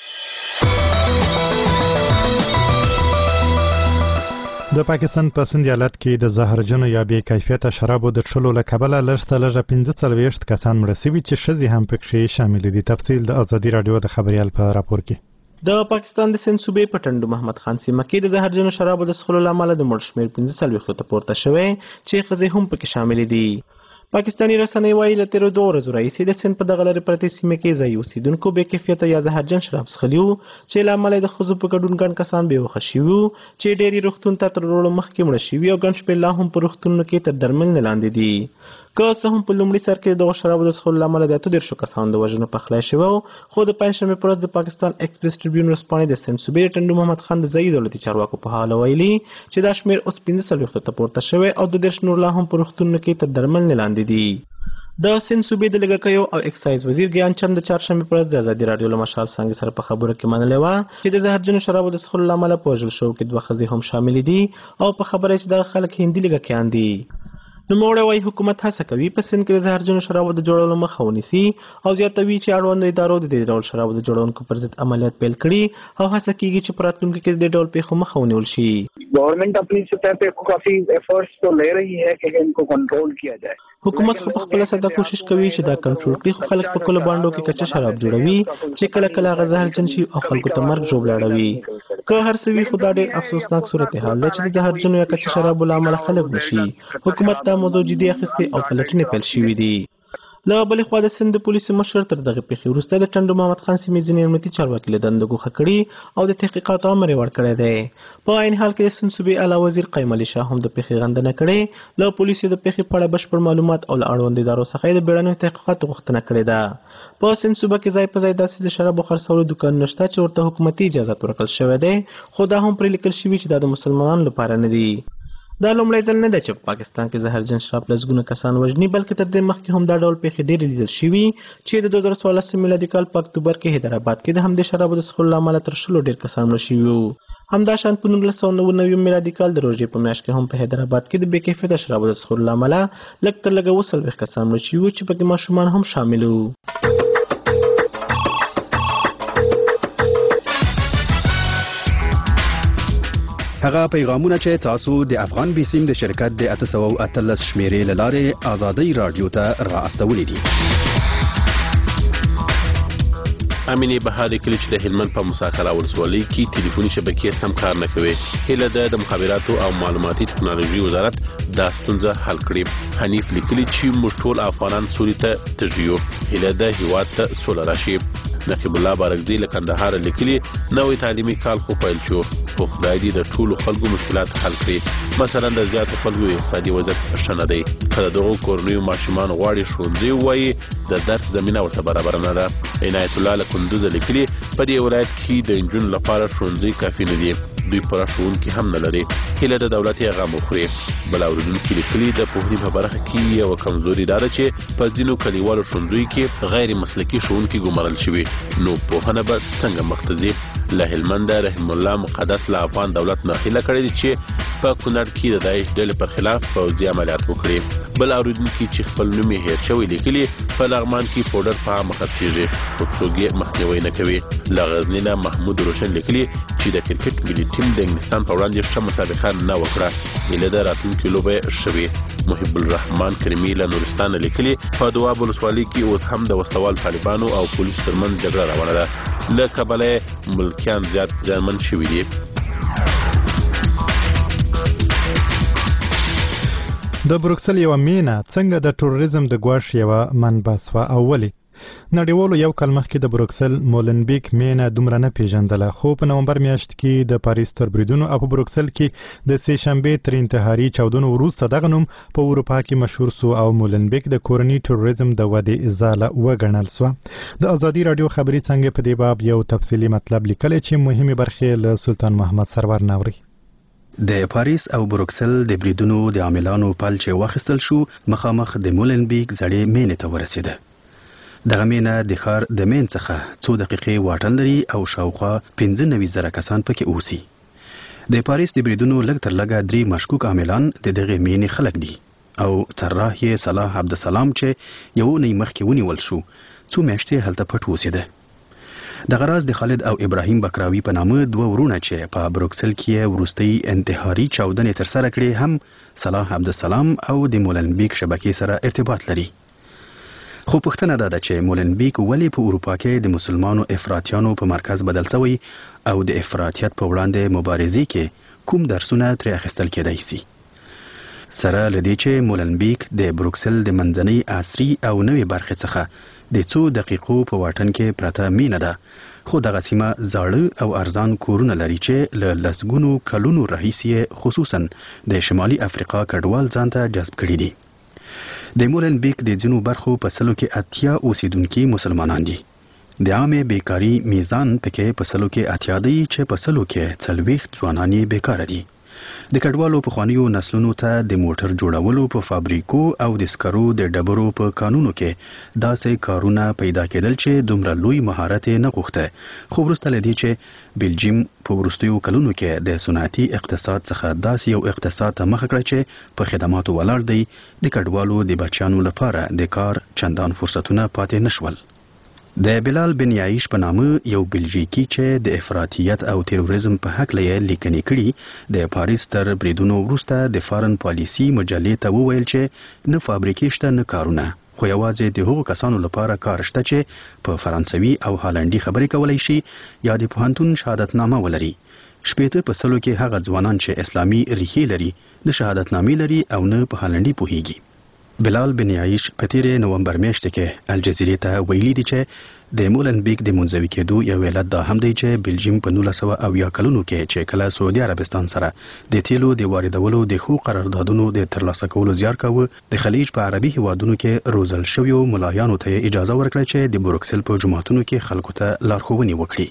S3: د پاکستان په سند ایالت کې د زهرجنو یا بې کیفیته شرابو د څښلو له کبله لږ څه لږه پنځه څلوېښت کسان مړه شوي چې ښځې هم پکې شامل دي. تفصیل د ازادي راډیو د خبریال په راپور کې.
S13: د پاکستان د سند صوبې په ټنډو محمد خان سیمه کې د زهرجنو شرابو د څښلو له امله د مړ شمېر پنځه څلوېښتو ته پورته شوی چې ښځې هم پکې شاملې دي. پاکستاني رسنۍ وایي له تیرو دوه ورځو راهیسې د سند په دغه لرې پرتې سیمه کې ځایي اوسېدونکو بې کیفیته یا زهرجن شراب څښلي وو چې له امله د ښځو په ګډون ګڼ کسان بېهوښه شوي وو چې ډېر یې روغتون ته تر وړلو مخکې مړه شوي او ګڼ شمېر لا هم په روغتونونو کې تر درملنې لاندې دي. که څه هم په لومړي سر کې دغه شرابو د څښلو له امله د اته دېرشو کسانو د وژنو پخلی شوی و، خو د پنجشنبې په ورځ د پاکستان ایکسپریس ټریبیون ورځپاڼې د سند صوبې ټنډو محمد خان د ځایي دولتي چارواکو په حواله ویلي چې دا شمېر اوس پنځه څلوېښتو ته پورته شوی او د دېرش نور لا هم په روغتونونو کې تر درملنې لاندې دي. د سند صوبې د لږکیو او اکسایز وزیر ګیان چند د چهارشنبې په ورځ د ازادي راډیو له مشال څانګې سره په خبرو کې منلې وه چې د زهرجنو شرابو د څښلو له امله په وژل شوو کې دوه ښځې هم شاملې دي او په خبره چې دغه خلک هندي لږکیان دي. نوموړی وایي حکومت هڅه کوي په سند کې د زهرجنو شرابو د جوړولو مخه ونیسي او زیاتوي چې اړوندو ادارو د دې ډول شرابو د جوړونکو پر ضد عملیات پیل کړي او هڅه کیږي چې په راتلونکي کې د دې ډول پیښو مخه ونیول شي.
S10: गवर्नमेंट अपनी सतह पे काफी एफर्ट्स तो ले रही है कि इनको कंट्रोल किया जाए.
S13: حکومت خو په خپل ساده کوشش کوي چې دا کنټرول کړي، خو خلک په کله باندې کې کچا شراب جوړوي چې کله کله غزهرجن شي او خلکو ته مرګ جوړاړوي. که هر څه وي خو دا ډېر افسوسناک صورتحال دی چې د زهرجنو یا کچا شرابو له امله خلک نشي. حکومت دا موضوع جدي اخیستې او پلټنې پیل شوې دي. له بلې خوا د سند د پولیسو مشر تر دغه پیښې وروسته د ټنډو محمد خان سیمې ځینې امنیتي چارواکي له دندو ګوښه کړي او د تحقیقاتو امر یې ورکړی دی. په عین حال کې د سند صوبې اعلی وزیر قیم علي شاه هم د پیښې غندنه کړې. له پولیسو د پیښې په اړه بشپړ معلومات او له اړوندو ادارو څخه یې د بیړنیو تحقیقاتو غوښتنه کړې ده. په سند صوبه کې ځای په ځای داسې د شرابو خرڅولو دوکانونه شته چې ورته حکومتي اجازت ورکړل شوی دی، خو دا هم پرې لیکل شوي چې دا د مسلمانانو لپاره نه دي. دا لومړی ځل نه دی چې په پاکستان کې زهرجن شراب لسګونه کسان وژني، بلکې تر دې مخکې هم دا ډول پیښې ډېرې لیدل شوي چې د دوه زره څوارلسم میلادي کال په اکتوبر کې حیدرآباد کې د همدې شرابو د څښلو له امله تر شلو ډېر کسان مړه شوي وو. همدا شان په نولس سوه نوي نوي میلادي کال د روژې په میاشت کې هم په حیدرآباد کې د بې کیفیته شرابو د څښلو له امله لږ تر لږه اووه څلوېښت کسان مړه شوي وو چې پکې ماشومان هم شامل وو.
S14: هغه پیغامونه چې تاسو د افغان بیسیم د شرکت د اته سوه او اتلس شمیرې له لارې ازادۍ راډیو ته را استولي دي.
S6: امینې بهادي کلی چې د هلمند په مساکره ولسوالۍ کې ټلیفوني شبکې سم کار نه کوي. هیله ده د مخابراتو او معلوماتي ټکنالوژي وزارت دا ستونزه حل کړي. حنیف لیکلي چې موږ ټول افغانان سولې ته تږي یو. هیله ده هیواد ته سوله راشي. نقیب الله بارکزی له کندهار لیکلي نوې تعلیمي کال خو پیل شو، خو خدای دې د ټولو خلکو مشکلات حل کړي. مثلا د زیاتو خلکو اقتصادي وضعیت ښه نه دی. که د دغو کورنیو ماشومان غواړي ښوونځي ووایي د درس زمینه ورته برابره نه ده. عنایت الله له کندوزه لیکلي په دې ولایت کې د نجونو لپاره ښوونځي کافي نه دي، دوی پوره ښوونکي هم نه لري. هیله د دولت یې غم وخوري. بل اورېدونکي لیکلي د پوهنې په برخه کې یوه کمزوري دا ده چې په ځینو کلیوالو ښوونځیو کې غیر مسلکي ښوونکي ګمارل شوي، نو پوهنه به څنګه مخ ته ځي؟ له هلمنده رحم الله مقدس له افغان دولت نه هیله کړې ده چې
S15: په کونړ کې د داعش ډلې پر خلاف پوځي عملیات وکړي. بل اوریدونکي چې خپل نوم یې هیر شوی لیکلي په لغمان کې پوډر په عامه خرڅېږي خو څوک یې مخنیوی نه کوي. له غزني نه محمود روشن لیکلي چې د کرکټ ملي ټیم د انګلستان په وړاندې ښه مسابقه نه وکړه ایله د راتلونکي لوبه شوې. محب الرحمن کرمی له نورستان لیکلي په دواب ولسوالۍ کې اوس هم د وسلوال طالبانو او پولیسو ترمنځ جګړه روانه ده. له کبله ملکیان زیات زیانمن شوي دي.
S3: د بروکسل یو مینه څنګه د ټوریزم د ګواښ یو منبع سوه او ولې نړیوالو یو کال مخکې د بروکسل مولنبیک مینه دومره نه پیژندله خو په نومبر میاشت کې د پاریس تر بریدونو او په بروکسل کې د سې شنبې تر انتحاري چاودنو وروسته دغه نوم په اروپا کې مشهور سو او مولنبیک د کورني ټوریزم د ودې ځاله وګڼل سوه. د ازادي راډیو خبري څنګه په دې باب یو تفصیلي مطلب لیکلی چې مهمه برخې له سلطان محمد سرور ناوري.
S14: د پاریس او بروکسل د بریدونو د عاملانو پل چې واخیستل شو مخامخ د مولنبیک زړې مینې ته ورسېده. دغه مینه د ښار د مین څخه څو دقیقې واټن لري او شاوخوا پنځه نوي زره کسان پکې اوسي. د پاریس د بریدونو لږ تر لږه درې مشکوک عاملان د دغې مینې خلک دي او طراح یې صلاح عبدالسلام چې یو اونۍ مخکې ونیول شو څو میاشتې هلته پټ اوسېده. دغه راز د خالد او ابراهیم بکراوي په نامه دوه ورونه چې په بروکسل کې وروستۍ انتحاري چاودنې ترسره کړې هم صلاح عبدالسلام او د مولنبیک شبکې سره ارتباط لري. خو پوښتنه دا ده چې مولنبیک ولې په اروپا کې د مسلمانو افراطیانو په مرکز بدل شوی او د افراطیت په وړاندې مبارزې کې کوم درسونه ترې اخیستل کېدای شي. سره لدې چې مولنبیک د بروکسل د منځنۍ عصري او نوې برخې څخه د څو دقیقو په واټن کې پرته مینه ده خو دغه سیمه زاړه او ارزان کورونه لري چې له لسګونو کلونو راهیسې خصوصا د شمالي افریقا کډوال ځان ته جذب کړي دي. د مولنبیک د ځینو برخو په سلو کې اتیا اوسیدونکي مسلمانان دي. د عامې بیکاري میزان پکې په سلو کې اتیا دی چې په سلو کې څلوېښت ځوانان یې بیکاره دي. د کډوالو پخوانیو نسلونو ته د موټر جوړولو په فابریکو او د سکرو د ډبرو په کانونو کې داسې کارونه پیدا کېدل چې دومره لوی مهارت نه غوښته خو وروسته له دې چې بلجیم په وروستیو کلونو کې د صنعتي اقتصاد څخه داسې یو اقتصاد ته مخه کړه چې په خدماتو ولاړ دی د کډوالو د بچیانو لپاره د کار چندان فرصتونه پاتې نشول. د بلال بن یعیش په نامه یو بلژیکی چې د افراطیت او تروریزم په حق لې لیکنې کړي د پاریس تر بریدونو وروسته د فارن پالیسی مجلې ته وویل چې نه فابریکې شته نه کارونه خو یوازې د هغو کسانو لپاره کار شته چې په فرانسوي او هالندي خبرې کولی شي یا د پوهنتون شهادتنامه ولري. شپېته په سلو کې هغه ځوانان چې اسلامي ریښې لري نه شهادتنامې لري او نه په هالندي پوهیږي. بلال بن یعیش په تیرې نومبر میاشت کې الجزیرې ته ویلي دي چې د مولنبیک د منځوي کېدو یو علت دا هم دی چې بلجیم په نولس سوه اویا کلونو کې چې کله سعودي عربستان سره د تیلو د واردولو د ښو قراردادونو د ترلاسه کولو زیار کاوه د خلیج په عربي هیوادونو کې روزل شویو ملایانو ته اجازه ورکړه چې د بروکسل په جوماتونو کې خلکو ته لارښوونې وکړي.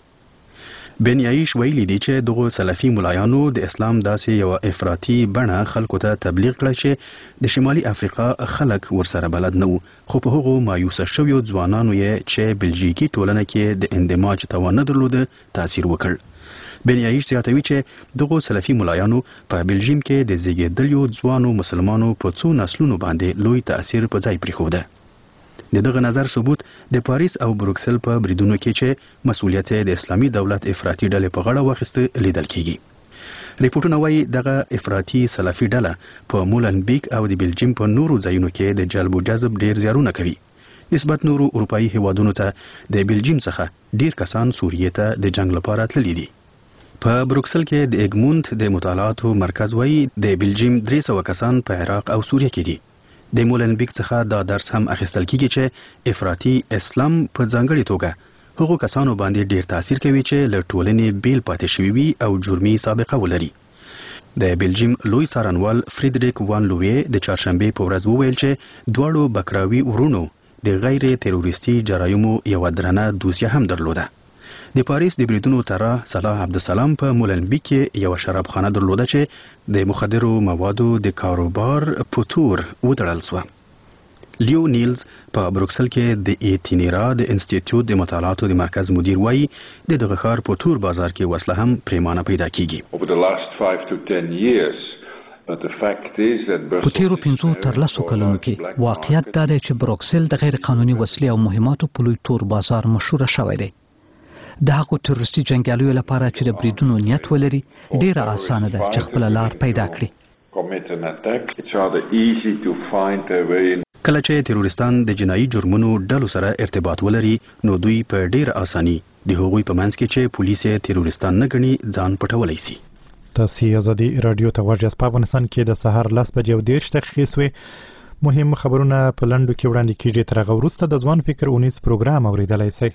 S14: بن یعیش ویلي دي چې دغه سلفي ملایانو د اسلام داسې یو افراطي بڼه خلکو ته تبلیغ کړه چې د شمالي افریقا خلک ورسره بلد نه وو خو په هغو مایوسه شویو ځوانانو یې چې بلژیکي ټولنه کې د اندماج توان نه درلوده تاثیر وکړ. بن یعیش زیاتوي چې دغه سلفي ملایانو په بلژیم کې د زیږیدلیو ځوانو مسلمانانو په څو نسلونو باندې لوی تاثیر په ځای پرېښوده. د دغه نظر ثبوت د پاریس او بروکسل په بریدونو کې چې مسؤلیت د اسلامي دولت افراطي ډلې په غاړه واخیسته لیدل کیږي. ریپورتونه وایي دغه افراطي سلفي ډله په مولنبیک او د بلجیم په نورو ځایونو کې د جلب او جذب ډیر زیارونه کوي. نسبت نورو اروپایي هیوادونو ته د بلجیم څخه ډیر کسان سوریې ته د جنگ لپاره تللي دي. په بروکسل کې د اګمونت د مطالعاتو مرکز وایي د بلجیم درې سوه کسان په عراق او سوریه کې دي. د مولنبیک څخه دا درس هم اخیستل کیږي چې افراطي اسلام په ځانګړې توګه هغو کسانو باندې ډیر تاثیر کوي چې له ټولنې بیل پاتې شوي وي او جرمي سابقه ولري. د بلجیم لوی څارنوال فریدریک وان لوې د چهارشنبې په ورځ وویل چې دواړو بکراوي ورونو د غیر تروریستي جرایمو یوه درنه دوسیه هم درلوده. د پاریس د بریدونو طراح صلاح عبدالسلام په مولنبیک کې یو شرابخانه درلوده چې د مخدرو موادو د کاروبار په تور وتړل شوه. لیو نیلز په بروکسل کې د ایتینیرا د انسټیټیوټ د مطالعاتو د مرکز مدیر وایي د دغه ښار په تور بازار کې وسله هم پریمانه پیدا کیږي.
S16: Over the last five to ten years په تیرو پنځو تر لسو کلونو کې واقعیت دا دی چې بروکسل د غیر قانوني وسلې او مهماتو په لوی تور بازار مشهور شوی دی. د هغو تروریستي جنګیالیو لپاره چې د بریدونو نیت ولري ډیره اسانه ده چې خپل لار پیدا کړي.
S14: کله چې تروریستان د جنایي جرمونو ډلو سره ارتباط ولري نو دوی په ډیر اساني د هغوی په منځ کې چې پولیس تروریستان نه ګڼي ځان پټولی سي.
S3: تاسو ازادي رادیو ته ورجاست. په افغانستان کې د سهار لس بجې او دېرش دقیقې سوې. مهم خبرونه په لنډو کې وړاندې کیږي. تر هغه وروسته د ځوان فکر اونیز پروګرام اوریدلی سئ.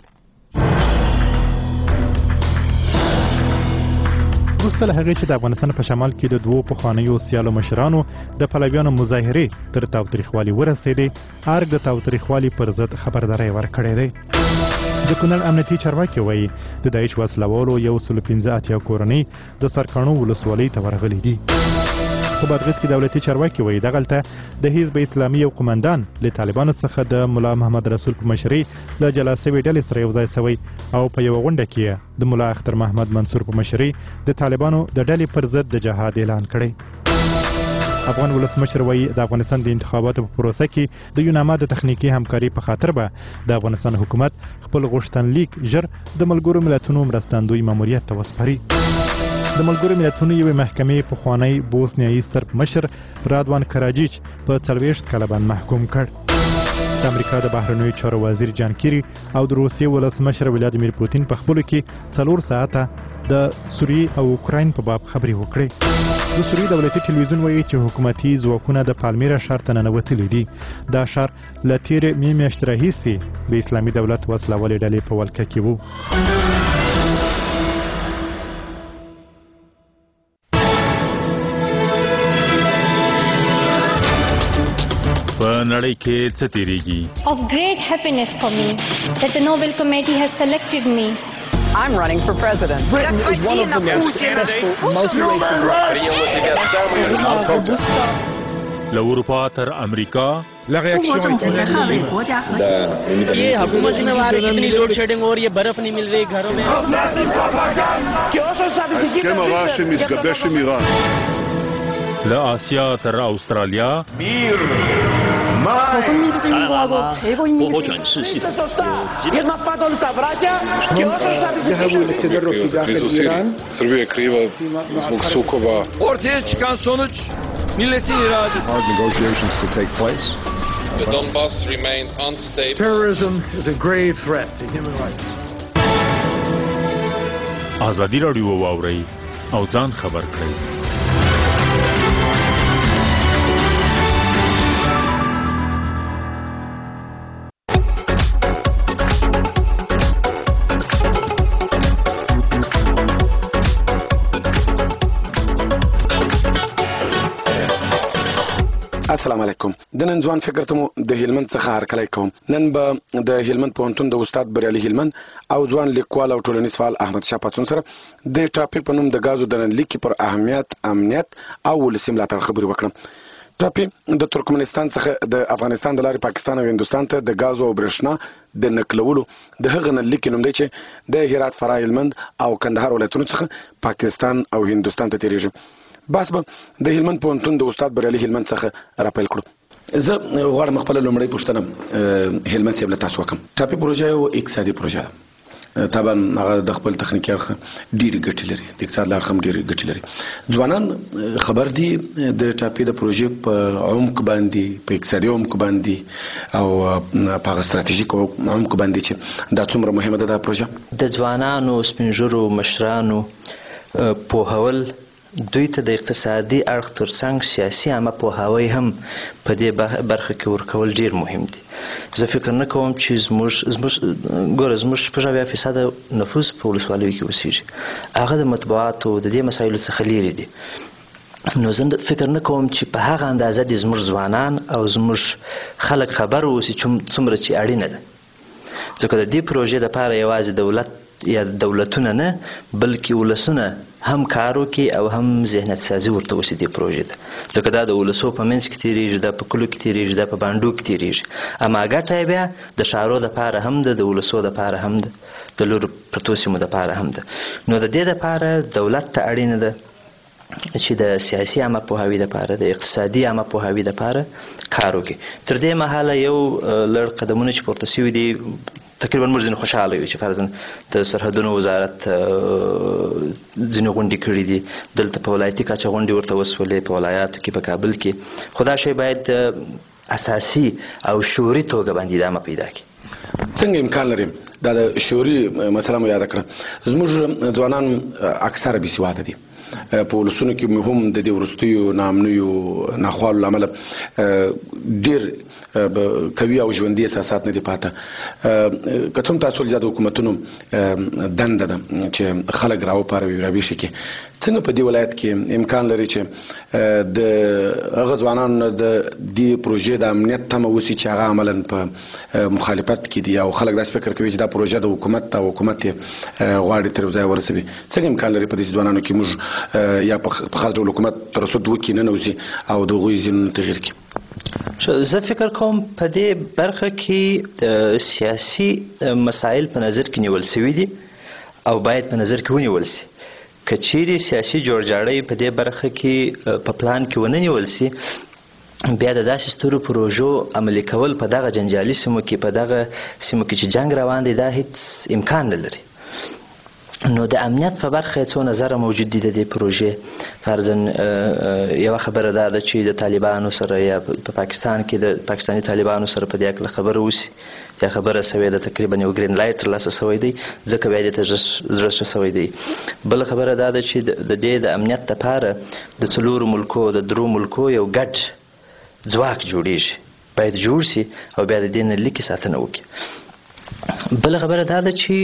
S3: وروسته له هغې چې د افغانستان په شمال کې د دوو پخوانیو سیالو مشرانو د پلویانو مظاهرې تر تاوتریخوالي ورسېدې، ارګ د تاوتریخوالي پر ضد خبرداری ورکړی دی. د کونړ امنیتي چارواکي وایي د داعش وسلوالو یو سل پنځه اتیا کورنۍ د سرکاڼو ولسوالۍ ته ورغلي دي. په بادغیس کې دولتي چارواکي وایي دغلته د حزب اسلامي یو قمندان له طالبانو څخه د ملا محمد رسول په مشرۍ له جلا سوي ډلې سره یو ځای سوی او په یوه غونډه کې د ملا اختر محمد منصور په مشرۍ د طالبانو د ډلې پر ضد د جهاد اعلان کړی. افغان ولسمشر وایي د افغانستان د انتخاباتو په پروسه کې د یوناما د تخنیکي همکاري په خاطر به د افغانستان حکومت خپل غوښتنلیک ژر د ملګرو ملتونو مرستندوی ماموریت ته وسپاري. د ملګرو ملتونو یوې محکمې پخوانی بوسنیایي سرب مشر رادوان کراجیچ په څلوېښت کاله باندې محکوم کړ. د امریکا د بهرنیو چارو وزیر جان کیری او د روسیې ولسمشر ولادیمیر پوتین په خپلو کې څلور ساعته د سوریې او اوکراین په باب خبرې وکړې. د سوریې دولتي ټلویزیون وایي چې حکومتي ځواکونه د پالمیرا ښار ته ننوتلي دي. دا ښار له تېرې مې میاشتې راهیسې د اسلامي دولت وسله والې ډلې په ولکه کې و.
S17: په نړۍ کې څه تیریږي؟
S18: Of great happiness for me that the Nobel Committee has selected me.
S19: I'm running for president. Britain is one of the most successful multiracial
S17: له اروپا تر امریکا
S20: La reaction
S21: ये हुकूमत जिम्मेवार है, कितनी load shedding हो रही है, बर्फ नहीं मिल रही घरों में.
S22: ההסכם הרע שמתגבש עם איראן.
S17: لآسیا تر استرالیا
S23: 草生民主主义共和国최고 인民
S24: 我转世系统有基本
S22: ذهبوا للتدرب في داخل إيران.
S25: Srbija je kriva zbog sukoba.
S24: Ortaya çıkan sonuç milletin iradesi.
S22: Hard negotiations to take place.
S26: The Donbass remained unstable.
S27: Terrorism is a grave threat to human rights.
S17: ازادي راډیو واورئ او ځان خبر کړئ.
S28: السلام علیکم. د نن ځوان فکر ته مو د هلمند څخه هرکلی کوم. نن به د هلمند پوهنتون د استاد بریالي هلمند او ځوان لیکوال او ټولنیز فعال احمد شاه پاڅون سره د ټاپک په نوم د غازو د ننلیکي پر اهمیت، امنیت او ولسي ملاتړ خبرې وکړم. ټاپک د ترکمنستان څخه د افغانستان د لارې پاکستان او هندوستان ته د غازو او برېښنا د نقلولو د هغه ننلیکي نوم دی چې د هرات، فراه، هلمند او کندهار ولایتونو څخه پاکستان او هندوستان ته تیریږي. بس به د هلمند پوهنتون د استاد بریالي هلمند څخه راپیل کړو. زه غواړم خپل لومړی پوښتنه هلمند صاحب له تاسو وکړم. ټاپک پروژه یو اقتصادي پروژه ده. طبعا هغه د خپل تخنیکي اړخ ډېرې ګټې لري، د اقتصاد له اړخ هم ډېرې ګټې لري. ځوانان خبر دي د ټاپک د پروژې په عمق باندې، په اقتصادي عمق باندې او په هغه ستراتیژیک عمق باندې چې دا څومره مهمه ده دا پروژه.
S29: د ځوانانو، سپین ږیرو، مشرانو پوهول دوی ته د اقتصادي اړخ ترڅنګ سیاسي عامه پوهاوی هم په دې برخه کې ورکول ډیر مهم دي. زه فکر نه کوم چې زموږ زموږ ګوره زموږ شپږ اویا فیصده نفوس په ولسوالیو کې اوسېږي، هغه د مطبوعاتو د دې مسایلو څخه لیرې دي. نو زه فکر نه کوم چې په هغه اندازه دې زموږ ځوانان او زموږ خلک خبر واوسي څومره چې اړینه ده. ځکه د دې پروژې دپاره یوازې دولت یا دولتونه نه بلکې ولسونه هم کار وکړي او هم ذهنیت سازي ورته وشي دې پروژې ته. ځکه دا د ولسو په منځ کې تېرېږي، دا په کلو کې تېرېږي، دا په بانډو کې تېرېږي. اما ګټه یې بیا د ښارو دپاره هم ده، د ولسو دپاره هم ده، د لرو پرتو سیمو دپاره هم ده. نو د دې دپاره دولت ته اړینه ده چې د سیاسي عامه پوهاوي دپاره د اقتصادي عامه پوهاوي دپاره کار وکړي. تر دې مهاله یو لړ قدمونه چې پورته سوي دي تقریبا موږ ځینې خوشحاله یو چې فرضاً د سرحدونو وزارت ځینې غونډې کړي دي، دلته په ولایتي کچه غونډې ورته وسولې په ولایاتو کې په کابل کې، خو دا شی باید اساسي او شعوري توګه باندې ادامه پیدا کړي.
S28: څنګه امکان لري دا د شعوري مسله مو یاده کړه؟ زموږ ځوانان اکثره بې سواده دي، په ولسونو کې هم د دې وروستیو ناامنیو ناخوالو له امله ډېر قوي او ژوندي احساسات نه دي پاته. که څوم تاسو ولې د حکومتونو دنده ده چې خلک راوپاروي راویښ کړي، څنګه په دې ولایت کې امکان لري چې د هغه ځوانانو د دې پروژې د امنیت تمه وسي چې هغه عملاً په مخالفت کې دي او خلک داسې فکر کوي چې دا پروژه د حکومت او حکومت یې غواړي تر ځای ورسوي؟ څنګه امکان لري په دې ځوانانو کې موږ یا په خاص ډول حکومت ترصد وکړي ننوځي او د هغوی ځینونه تغییر کړي؟
S29: زه فکر کوم په دې برخه کې سیاسي مسایل په نظر کې نیول سوي دي او باید په نظر کې ونیول سي. که چیرې سیاسي جوړجاړی په دې برخه کې په پلان کې ونه نیول سي، بیا د داسې سترو پروژو عملي کول په دغه جنجالي سیمو کې په دغه سیمو کې چې جنګ روان دی دا هیڅ امکان نه لري. نو د امنیت په برخه څو نظره موجود دي د دې پروژې. فرضاً یوه خبره دا ده چې د طالبانو سره یا په پاکستان کې د پاکستاني طالبانو سره په دې هکله خبره وسي یا خبره سوې ده، تقریبا یو ګرین لایټ ترلاسه سوی دی، ځکه بیا دې ته زړه ښه سوی دی. بله خبره دا ده چې د دې د امنیت دپاره د څلورو ملکو د درو ملکو یو ګډ ځواک جوړیږي، باید جوړ سي او بیا د دې نه لیکې ساتنه وکړي. بله خبره دا ده چې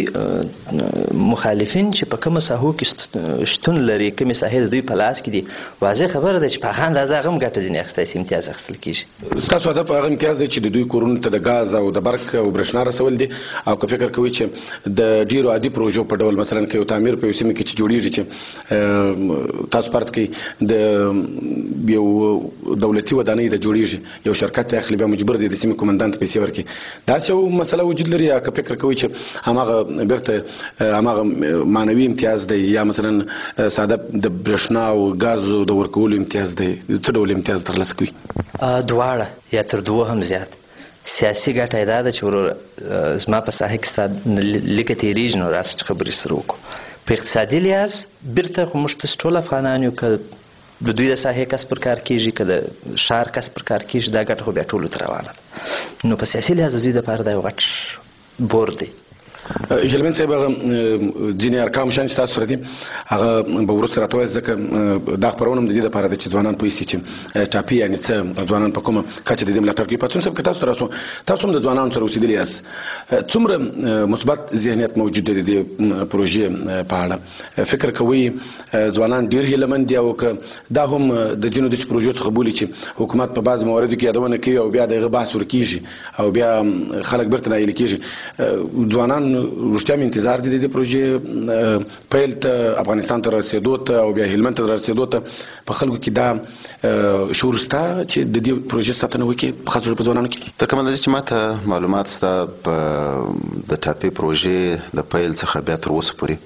S29: مخالفین چې په کومه ساحو کې شتون لري، کومې ساحې د دوی په لاس کې دي، واضح خبره ده چې په هغه اندازه هغه هم ګټه ځینې اخیستی سي، امتیاز اخیستل کېږي.
S28: ستاسو هدف هغه امتیاز دی چې د دوی کورونو ته د ګاز او د برق او برېښنا رسول دي، او که فکر کوئ چې د ډېرو عادي پروژو په ډول مثلا که یو تعمیر په یو سیمه کې چې جوړېږي چې تاسو فرض کړئ د یو دولتي ودانۍ د جوړېږي، یو شرکت یې اخلي، بیا مجبور دی د سیمې کومندان ته پیسې ورکړي، داسې یو مسله وجود لري؟ یا که فکر کوئ چې هماغه بیرته هماغه معنوي امتیاز دی یا مثلا ساده د برېښنا او ګازو د ورکولو امتیاز دی؟ څه ډول امتیاز ترلاسه کوي؟
S29: دواړه یا تر دوه هم زیات. سیاسي ګټه یې دا ده چې وروره زما په ساحه کې ستا لیکه تېرېږي، نو راسه چې خبرې سره وکړو. په اقتصادي لحاظ بیرته خو موږ تاسو ټول افغانان یو، که د دوی د ساحې کس پر کار کېږي که د ښار کس پر کار کېږي، دا ګټه خو بیا ټولو ته روانه ده. نو په سیاسي لحاظ د دوی دپاره دا یو غټ بور دی.
S28: هلمند صاحب هغه ځینې ارقام شان چې تاسو سره دي هغه به وروسته راته وایاست، ځکه دا خپرونه هم د دې دپاره ده چې ځوانان پوه شي چې ټاپي یعنې څه، ځوانان په کومه کچه د دې ملاتړ کوي. پاڅون صاحب که تاسو ته راسو، تاسو هم د ځوانانو سره اوسېدلي یاست، څومره مثبت ذهنیت موجود دی د دې پروژې په اړه؟ فکر کوئ ځوانان ډېر هیلهمند دي، او که دا هم د ځینو داسې پروژو څخه بولي چې حکومت په بعض مواردو کې یادونه کوي او بیا د هغه بحث ورکېږي او بیا خلک بیرته ناهیلي کېږي، ځوانان رښتیا مې انتظار دي د دې پروژې پیل ته، افغانستان ته رسېدو ته او بیا هلمند ته رسېدو ته په خلکو کې دا شعور شته چې د دې پروژې ساتنه وکړي په خاص ډول په ځوانانو کې؟
S1: تر کومه اندازې چې ما ته معلومات شته د ټاپي پروژې د پیل څخه بیا تر اوسه پورې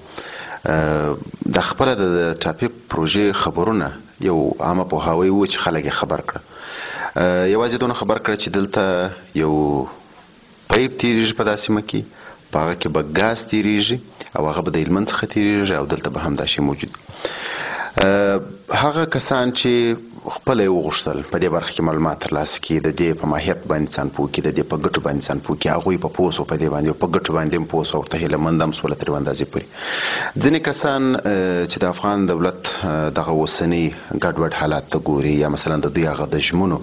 S1: د خپله د ټاپي پروژې خبرونه یو عامه پوهاوی و چې خلک یې خبر کړه. یوازې دونه خبر کړه چې دلته یو پیپ تېرېږي په دا سیمه کې، په هغه کې به ګاز تېرېږي او هغه به د هلمند څخه تېرېږي او دلته به هم دا شی موجود. هغه کسان چې خپله یې وغوښتل په دې برخه کې معلومات ترلاسه کړي، د دې په ماهیت باندې ځان پوه کړي، د دې په ګټو باندې ځان پوه کړي، هغوی په پوه سو په دې باندې او په ګټو باندې هم پوه سو، ورته هیلهمند هم سوله تر یوه اندازې پورې. ځینې کسان چې د افغان دولت دغه اوسني ګډوډ حالات ته ګوري یا مثلا د دوی هغه د ژمنو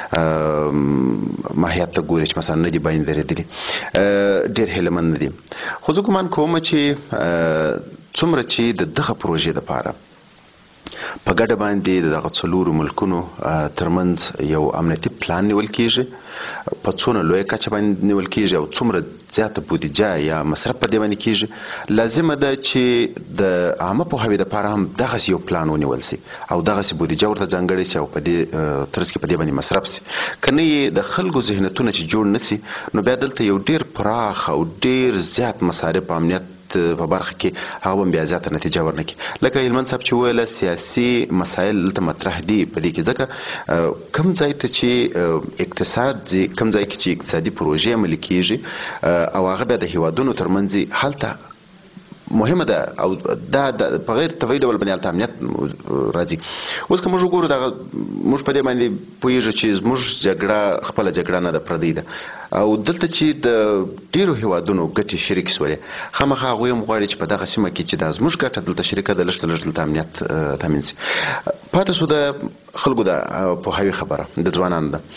S1: ماهیت ته ګوري چې مثلا نه دي باندې درېدلي، ډېر هیلهمند دي. خو زه ګمان کوم چې څومره چې د دغه پروژې دپاره په ګډه باندې دغه څلورو ملکونو ترمنځ یو امنیتي پلان نیول کېږي، په څونه لویه کچه باندې نیول کېږي او څومره زیاته بودیجه یا مصرف په دې باندې کېږي، لازمه ده چې د عامه پوهاوي دپاره هم دغسې یو پلان ونیول سي او دغسې بودیجه ورته ځانګړې سي او په دې ترڅ کې په دې باندې مصرف سي. که نه یې د خلکو ذهنیتونه چې جوړ نه سي، نو بیا دلته یو ډېر پراخ او ډېر زیات مصارف امنیت په برخه کې هغه بیا زیاته نتیجه ورنکړي. لکه هلمند صاحب چې ویله سیاسي مسایل دلته مطرح دي په دې کې، ځکه کوم ځای ته چې اقتصاد ځي، کوم ځای کې چې اقتصادي پروژې عملي کیږي او هغه بیا د هیوادونو ترمنځ هلته مهمه ده او دا په غیر طبیعي ډول باندې هلته امنیت راځي. اوس که موږ وګورو دغه موږ په دې باندې پوهېږو چې زموږ جګړه خپله جګړه نه ده، پردۍ ده، او دلته چې د ډېرو هیوادونو ګټې شریکې سولې، خامخا هغوی هم غواړي چې په دغه سیمه کې چې دا زموږ ګټه دلته شریکه ده، لږ تر لږ دلته امنیت تامین شي. پاتې سو د خلکو د پوهاوي خبره د ځوانانو ده.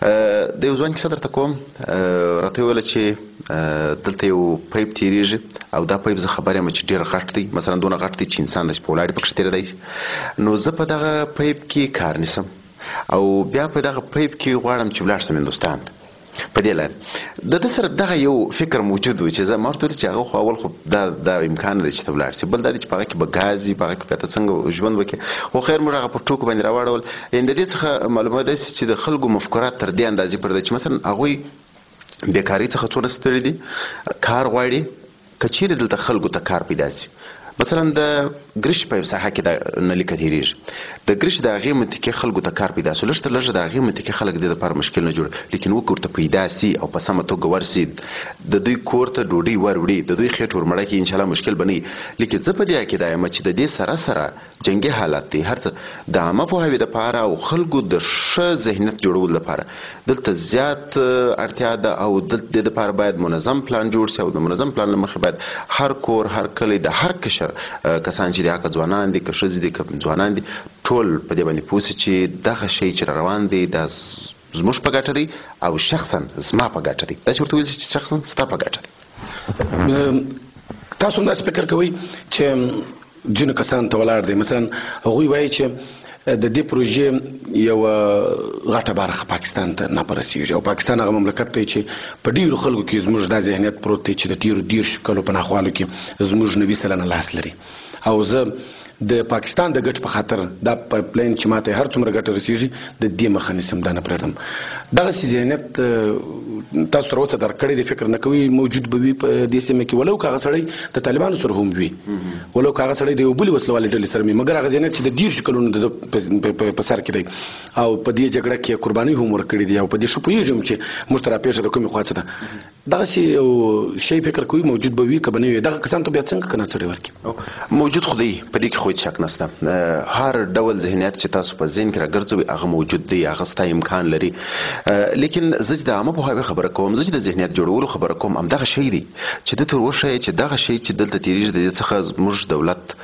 S1: د یو ځوان کیسه درته کوم، راته وویله چې دلته یو پیپ تېرېږي او دا پیپ زه خبر یم چې ډېر غټ دی، مثلا دونه غټ دی چې انسان داسې په ولاړې پکښې تېرېدی شي. نو زه په دغه پیپ کې کار نیسم او بیا په دغه پیپ کې غواړم چې ولاړ شم هندوستان ته. په دې لارې د ده سره دغه یو فکر موجود و چې زه ما ورته ویل چې هغه خو اول خو دا دا امکان لري چې ته ولاړ شې، بل دا دی چې په هغه کې به ګاز وي، په هغه کې به ته څنګه ژوند وکړې. خو خیر موږ هغه په ټوکو باندې راواړول. یعنې د دې څخه معلومه ده چې د خلکو مفکورات تر دې اندازې پر ده چې مثلا هغوی بیکارۍ څخه څونه ستړي دي، کار غواړي. که چیرې دلته خلکو ته کار پیدا شي، مثلا د ګرش په یو ساحه کې د نلیکه تېرېږي، د ګرش د هغې منطقې خلکو ته کار پیدا سو، لږ تر لږه د هغې منطقې خلک دې دپاره مشکل نه جوړوي، لیکن وکړ ورته پیدا سي او په سمه توګه ورسي، د دوی کور ته ډوډۍ وروړي، د دوی خېټ ورمړه کړي، انشاءالله مشکل به نه وي. لیکن زه په دې عقیده یم چې د دې سره سره جنګي حالات دي، هر څه د عامه پوهاوي دپاره او خلکو د ښه ذهنیت جوړولو لپاره دلته زیات اړتیا ده او دلته دې دپاره باید منظم پلان جوړ سي او د منظم پلان له مخې باید هر کور، هر کلی، د هر کشر کسان چې دي، هغه ځوانان دي، که ښځې دي، که ځوانان دي، ټول په دې باندې پوه سي چې دغه شی چې را روان دی دا زموږ په ګټه دی او شخصا زما په ګټه دی. داسې ورته ویل شي چې شخصا ستا په ګټه دی.
S28: تاسو هم داسې فکر کوئ چې ځینو کسانو ته ولاړ دی، مثلا هغوی وایي چې د دې پروژې یو غټه برخه پاکستان ته نه رسیږي او پاکستان هغه مملکت دی چې په ډیرو خلکو کې زموږ دا ذهنیت پروت دی چې د تیرو دېرشو کلو په ناخوالو کې زموږ نوي سلنه لاس لري. او زه د پاکستان د ګټ په خاطر دا پایپ لاین چې ماته هر څومره ګټه رسیږي د دې مخه نیسم، دا نه پرېږدم. دغسې ذهنیت تاسو تر اوسه درکړی دی، فکر نه کوئ موجود به وي په دې سیمه کې، ولو که هغه سړی د طالبانو سره هم وي، ولو که هغه سړی د یو بلې وسلوالې ډلې سره وي، مګر هغه ذهنیت چې د دېرشو کلونو د په سر کې دی او په دې جګړه کې قربانۍ هم ورکړې دي او په دې ښه پوهېږم چې موږ ته راپېښه د کومې خوا څه ده، دغسې یو شی فکر کوي موجود به وي که به نه وي. دغه کسانو ته بیا څنګه که ناڅړی ورکړي؟
S1: موجود خو دی، په دې کې خو هېڅ شک نشته. هر ډول ذهنیت چې تاسو په ذهن کې راګرځوي هغه موجود دی، هغه ستا امکان لري. لیکن زه چې د عامه پوهاوي خبره کوم، زه چې د ذهنیت جوړولو خبره کوم، همدغه شی دی چې ده ته ور وښیې چې دغه شی چې دلته تېرېږي د دې څخه زموږ دولت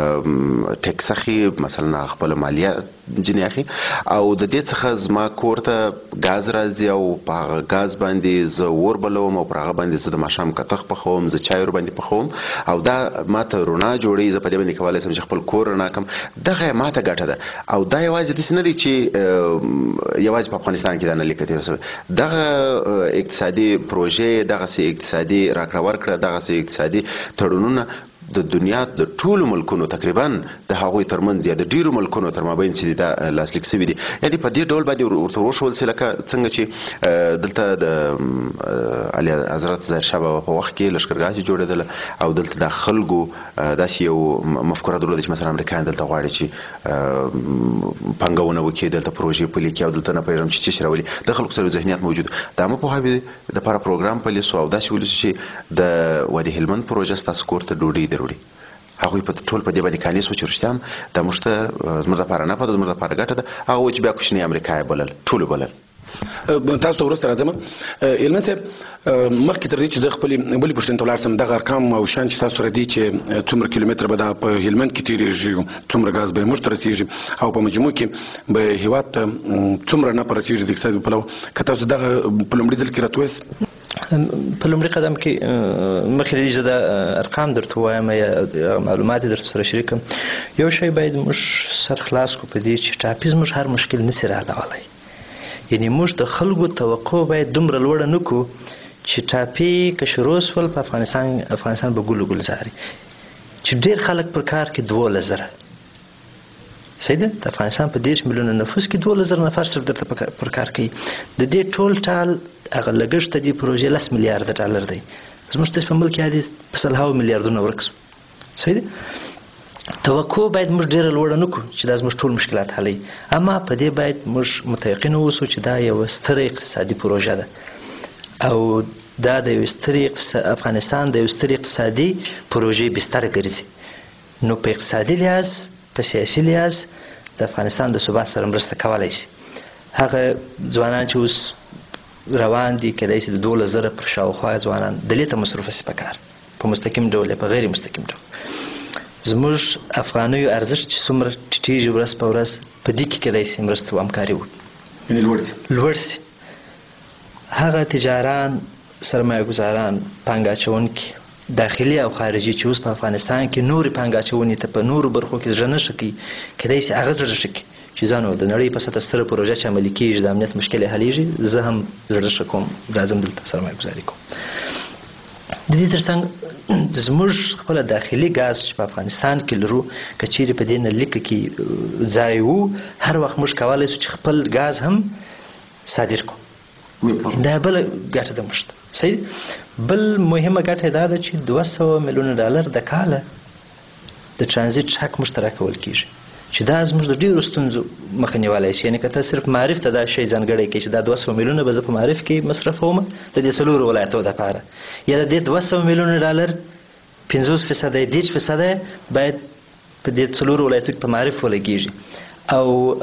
S1: ټیکس اخلي، مثلا خپله مالیه ځینې اخلي، او د دې څخه زما کور ته ګاز راځي او په هغه ګاز باندې زه اور بلوم او پر هغه باندې زه د ماښام کتغ پخوم، زه چای ورباندې پخوم او دا ماته رڼا جوړوي، زه په دې باندې کولی شم چې خپل کور رڼا کړم. دغه ماته ګټه ده او دا یوازې داسې نه دی چې یوازې په افغانستان کې دا نه لیکه تېره شوې. دغه اقتصادي پروژې، دغسې اقتصادي راکړه ورکړه، دغسې اقتصادي تړونونه د دنیا د ټولو ملکونو تقریبا د هغوی ترمنځ یا د ډیرو ملکونو تر مابین چې دا لاسلیک شوي دي، یعنې په دې ډول باندې ورته وښودل شي لکه څنګه چې دلته د اعلی حضرت ظاهرشاه بابا په وخت کې لښکرګاه چې جوړېدله او دلته د خلکو داسې یو مفکوره درلوده چې مثلا امریکایان دلته غواړي چې پانګونه وکړي، دلته پروژې پلي کړي او دلته نه پوهېږم چې څه شی راولي. د خلکو سره ذهنیت موجود. د عامه پوهاوي دپاره پروګرام پلي سو او داسې ویل شي چې د وادي هلمند پروژه ستاسو کور ته ډوډۍ دروړي. هغوی په ټول په دې باندې قانع سو چې رښتیا هم دا موږ ته زموږ دپاره نفع ده، زموږ دپاره ګټه ده. هغه وایي چې بیا کوچنی امریکا یې بلل، ټولو بلل.
S28: تاسو ته وروسته راځم. هلمند صاحب مخکې تر دې چې د خپلې بلې پوښتنې ته ولاړ سم، دغه ارقام او شیان چې تاسو سره دي چې څومره کیلومتره به دا په هلمند کې تېرېږي، څومره ګاز به موږ ته رسېږي او په مجموع کې به هېواد ته څومره نفع رسېږي د اقتصاد په پلوه، که تاسو دغه په لومړي ځل کې راته ووایاست.
S29: په لومړي قدم کې مخکې له دې چې دا ارقام درته ووایم یا معلومات یې درته سره شریک کړم، یو شی باید موږ سر خلاص کړو په دې چې ټاپي زموږ هر مشکل نسي رحلولی. یعنې موږ د خلکو توقع باید دومره لوړه نه کړو چې ټاپي که شروع شول په افغانستان افغانستان به ګل ګل زاري، چې ډېر خلک پر کار کې دولس زره صحیح ده، د افغانستان په دېرش میلیونه نفوس کې دولس زره نفر صرف درته پر کار کوي. د دې ټول ټال هغه لګښت د دې پروژې لس میلیارده ډالر دی. زموږ داسې په ملک کې په سلهاوو میلیاردونه ورک شو. صحیح دی؟ توقع باید موږ ډېره لوړه نه کړو چې دا زموږ ټول مشکلات حلوي، اما په دې باید موږ متیقن اوسو چې دا یوه ستره اقتصادي پروژه ده او دا د یو سترې افغانستان د یو سترې اقتصادي پروژې بستره ګرځي. نو په اقتصادي لحاظ په سیاسي لحاظ د افغانستان د ثبات سره مرسته کولی شي. هغه ځوانان چې اوس روان دي کېدای شي د دولس زره پر شاوخوا ځوانان دلې ته مصروفه شي په کار، په مستقیم ډول یا په غیر مستقیم ډول. زموږ افغانیو ارزښت چې څومره ټیټېږي ورځ په ورځ، په دې کې کېدای شي مرسته او همکاري وکړي، لوړ شي. هغه تجاران، سرمایه ګزاران، پانګه اچوونکي داخلي او خارجي چې اوس په افغانستان کې نورې پانګه اچونې ته په نورو برخو کې زړه نه ښه کوي، کېدای شي هغه زړه ښه کړي چې ځان د نړۍ په سطحه ستره پروژه چې عملي کېږي د امنیت مشکل یې حلېږي، زه هم زړه ښه کوم، راځم دلته سرمایه ګزاري کوم. د دې ترڅنګ زموږ خپله داخلي ګاز چې په افغانستان کې لرو، که چیرې په دې نلیکه کې ځای وو، هر وخت موږ کولی شو چې خپل ګاز هم صادر کړو. دا بله ګټه ده موږ ته. صحیح. بل مهمه ګټه دا ده چې دوه سوه میلیونه ډالر د کاله د ترانزیت حق موږ ته راکول کېږي، چې دا زموږ د ډېرو ستونزو مخه نیولی شي. یعنې که ته صرف معارف ته دا شی ځانګړی کړې چې دا دوه سوه میلیونه به زه په معارف کې مصرفوم د دې څلورو ولایتو دپاره، یا د دې دوه سوه میلیونه ډالر پنځوس فیصده یې دېرش فیصده باید په دې څلورو ولایتو کې په معارف ولګېږي. او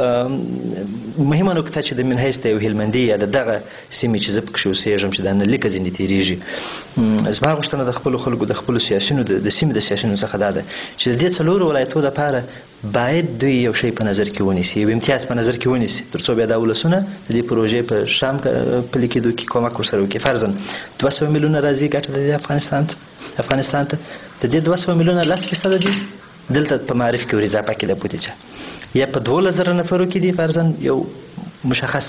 S29: مهمه نکته چې د من حیث د یو هلمندي یا د دغه سیمې چې زه پکښې اوسېږم چې دا نلیکه ځینې تېرېږي، زما غوښتنه د خپلو خلکو د خپلو سیاسینو د سیمې د سیاسینو څخه دا ده چې د دې څلورو ولایتو دپاره باید دوی یو شی په نظر کې ونیسي، یو امتیاز په نظر کې ونیسي، تر څو بیا دا ولسونه د دې پروژې په شام پلي کېدو کې کومک ورسره وکړي. فرضاً دوه سوه میلیونه راځي ګټه د افغانستان افغانستان ته، د دې دوه سوه میلیونه لس فیصده دي دلته په معارف کې ور اضافه کړي د بودیجه، یا په دولس زره نفرو کې دي فرضاً یو مشخص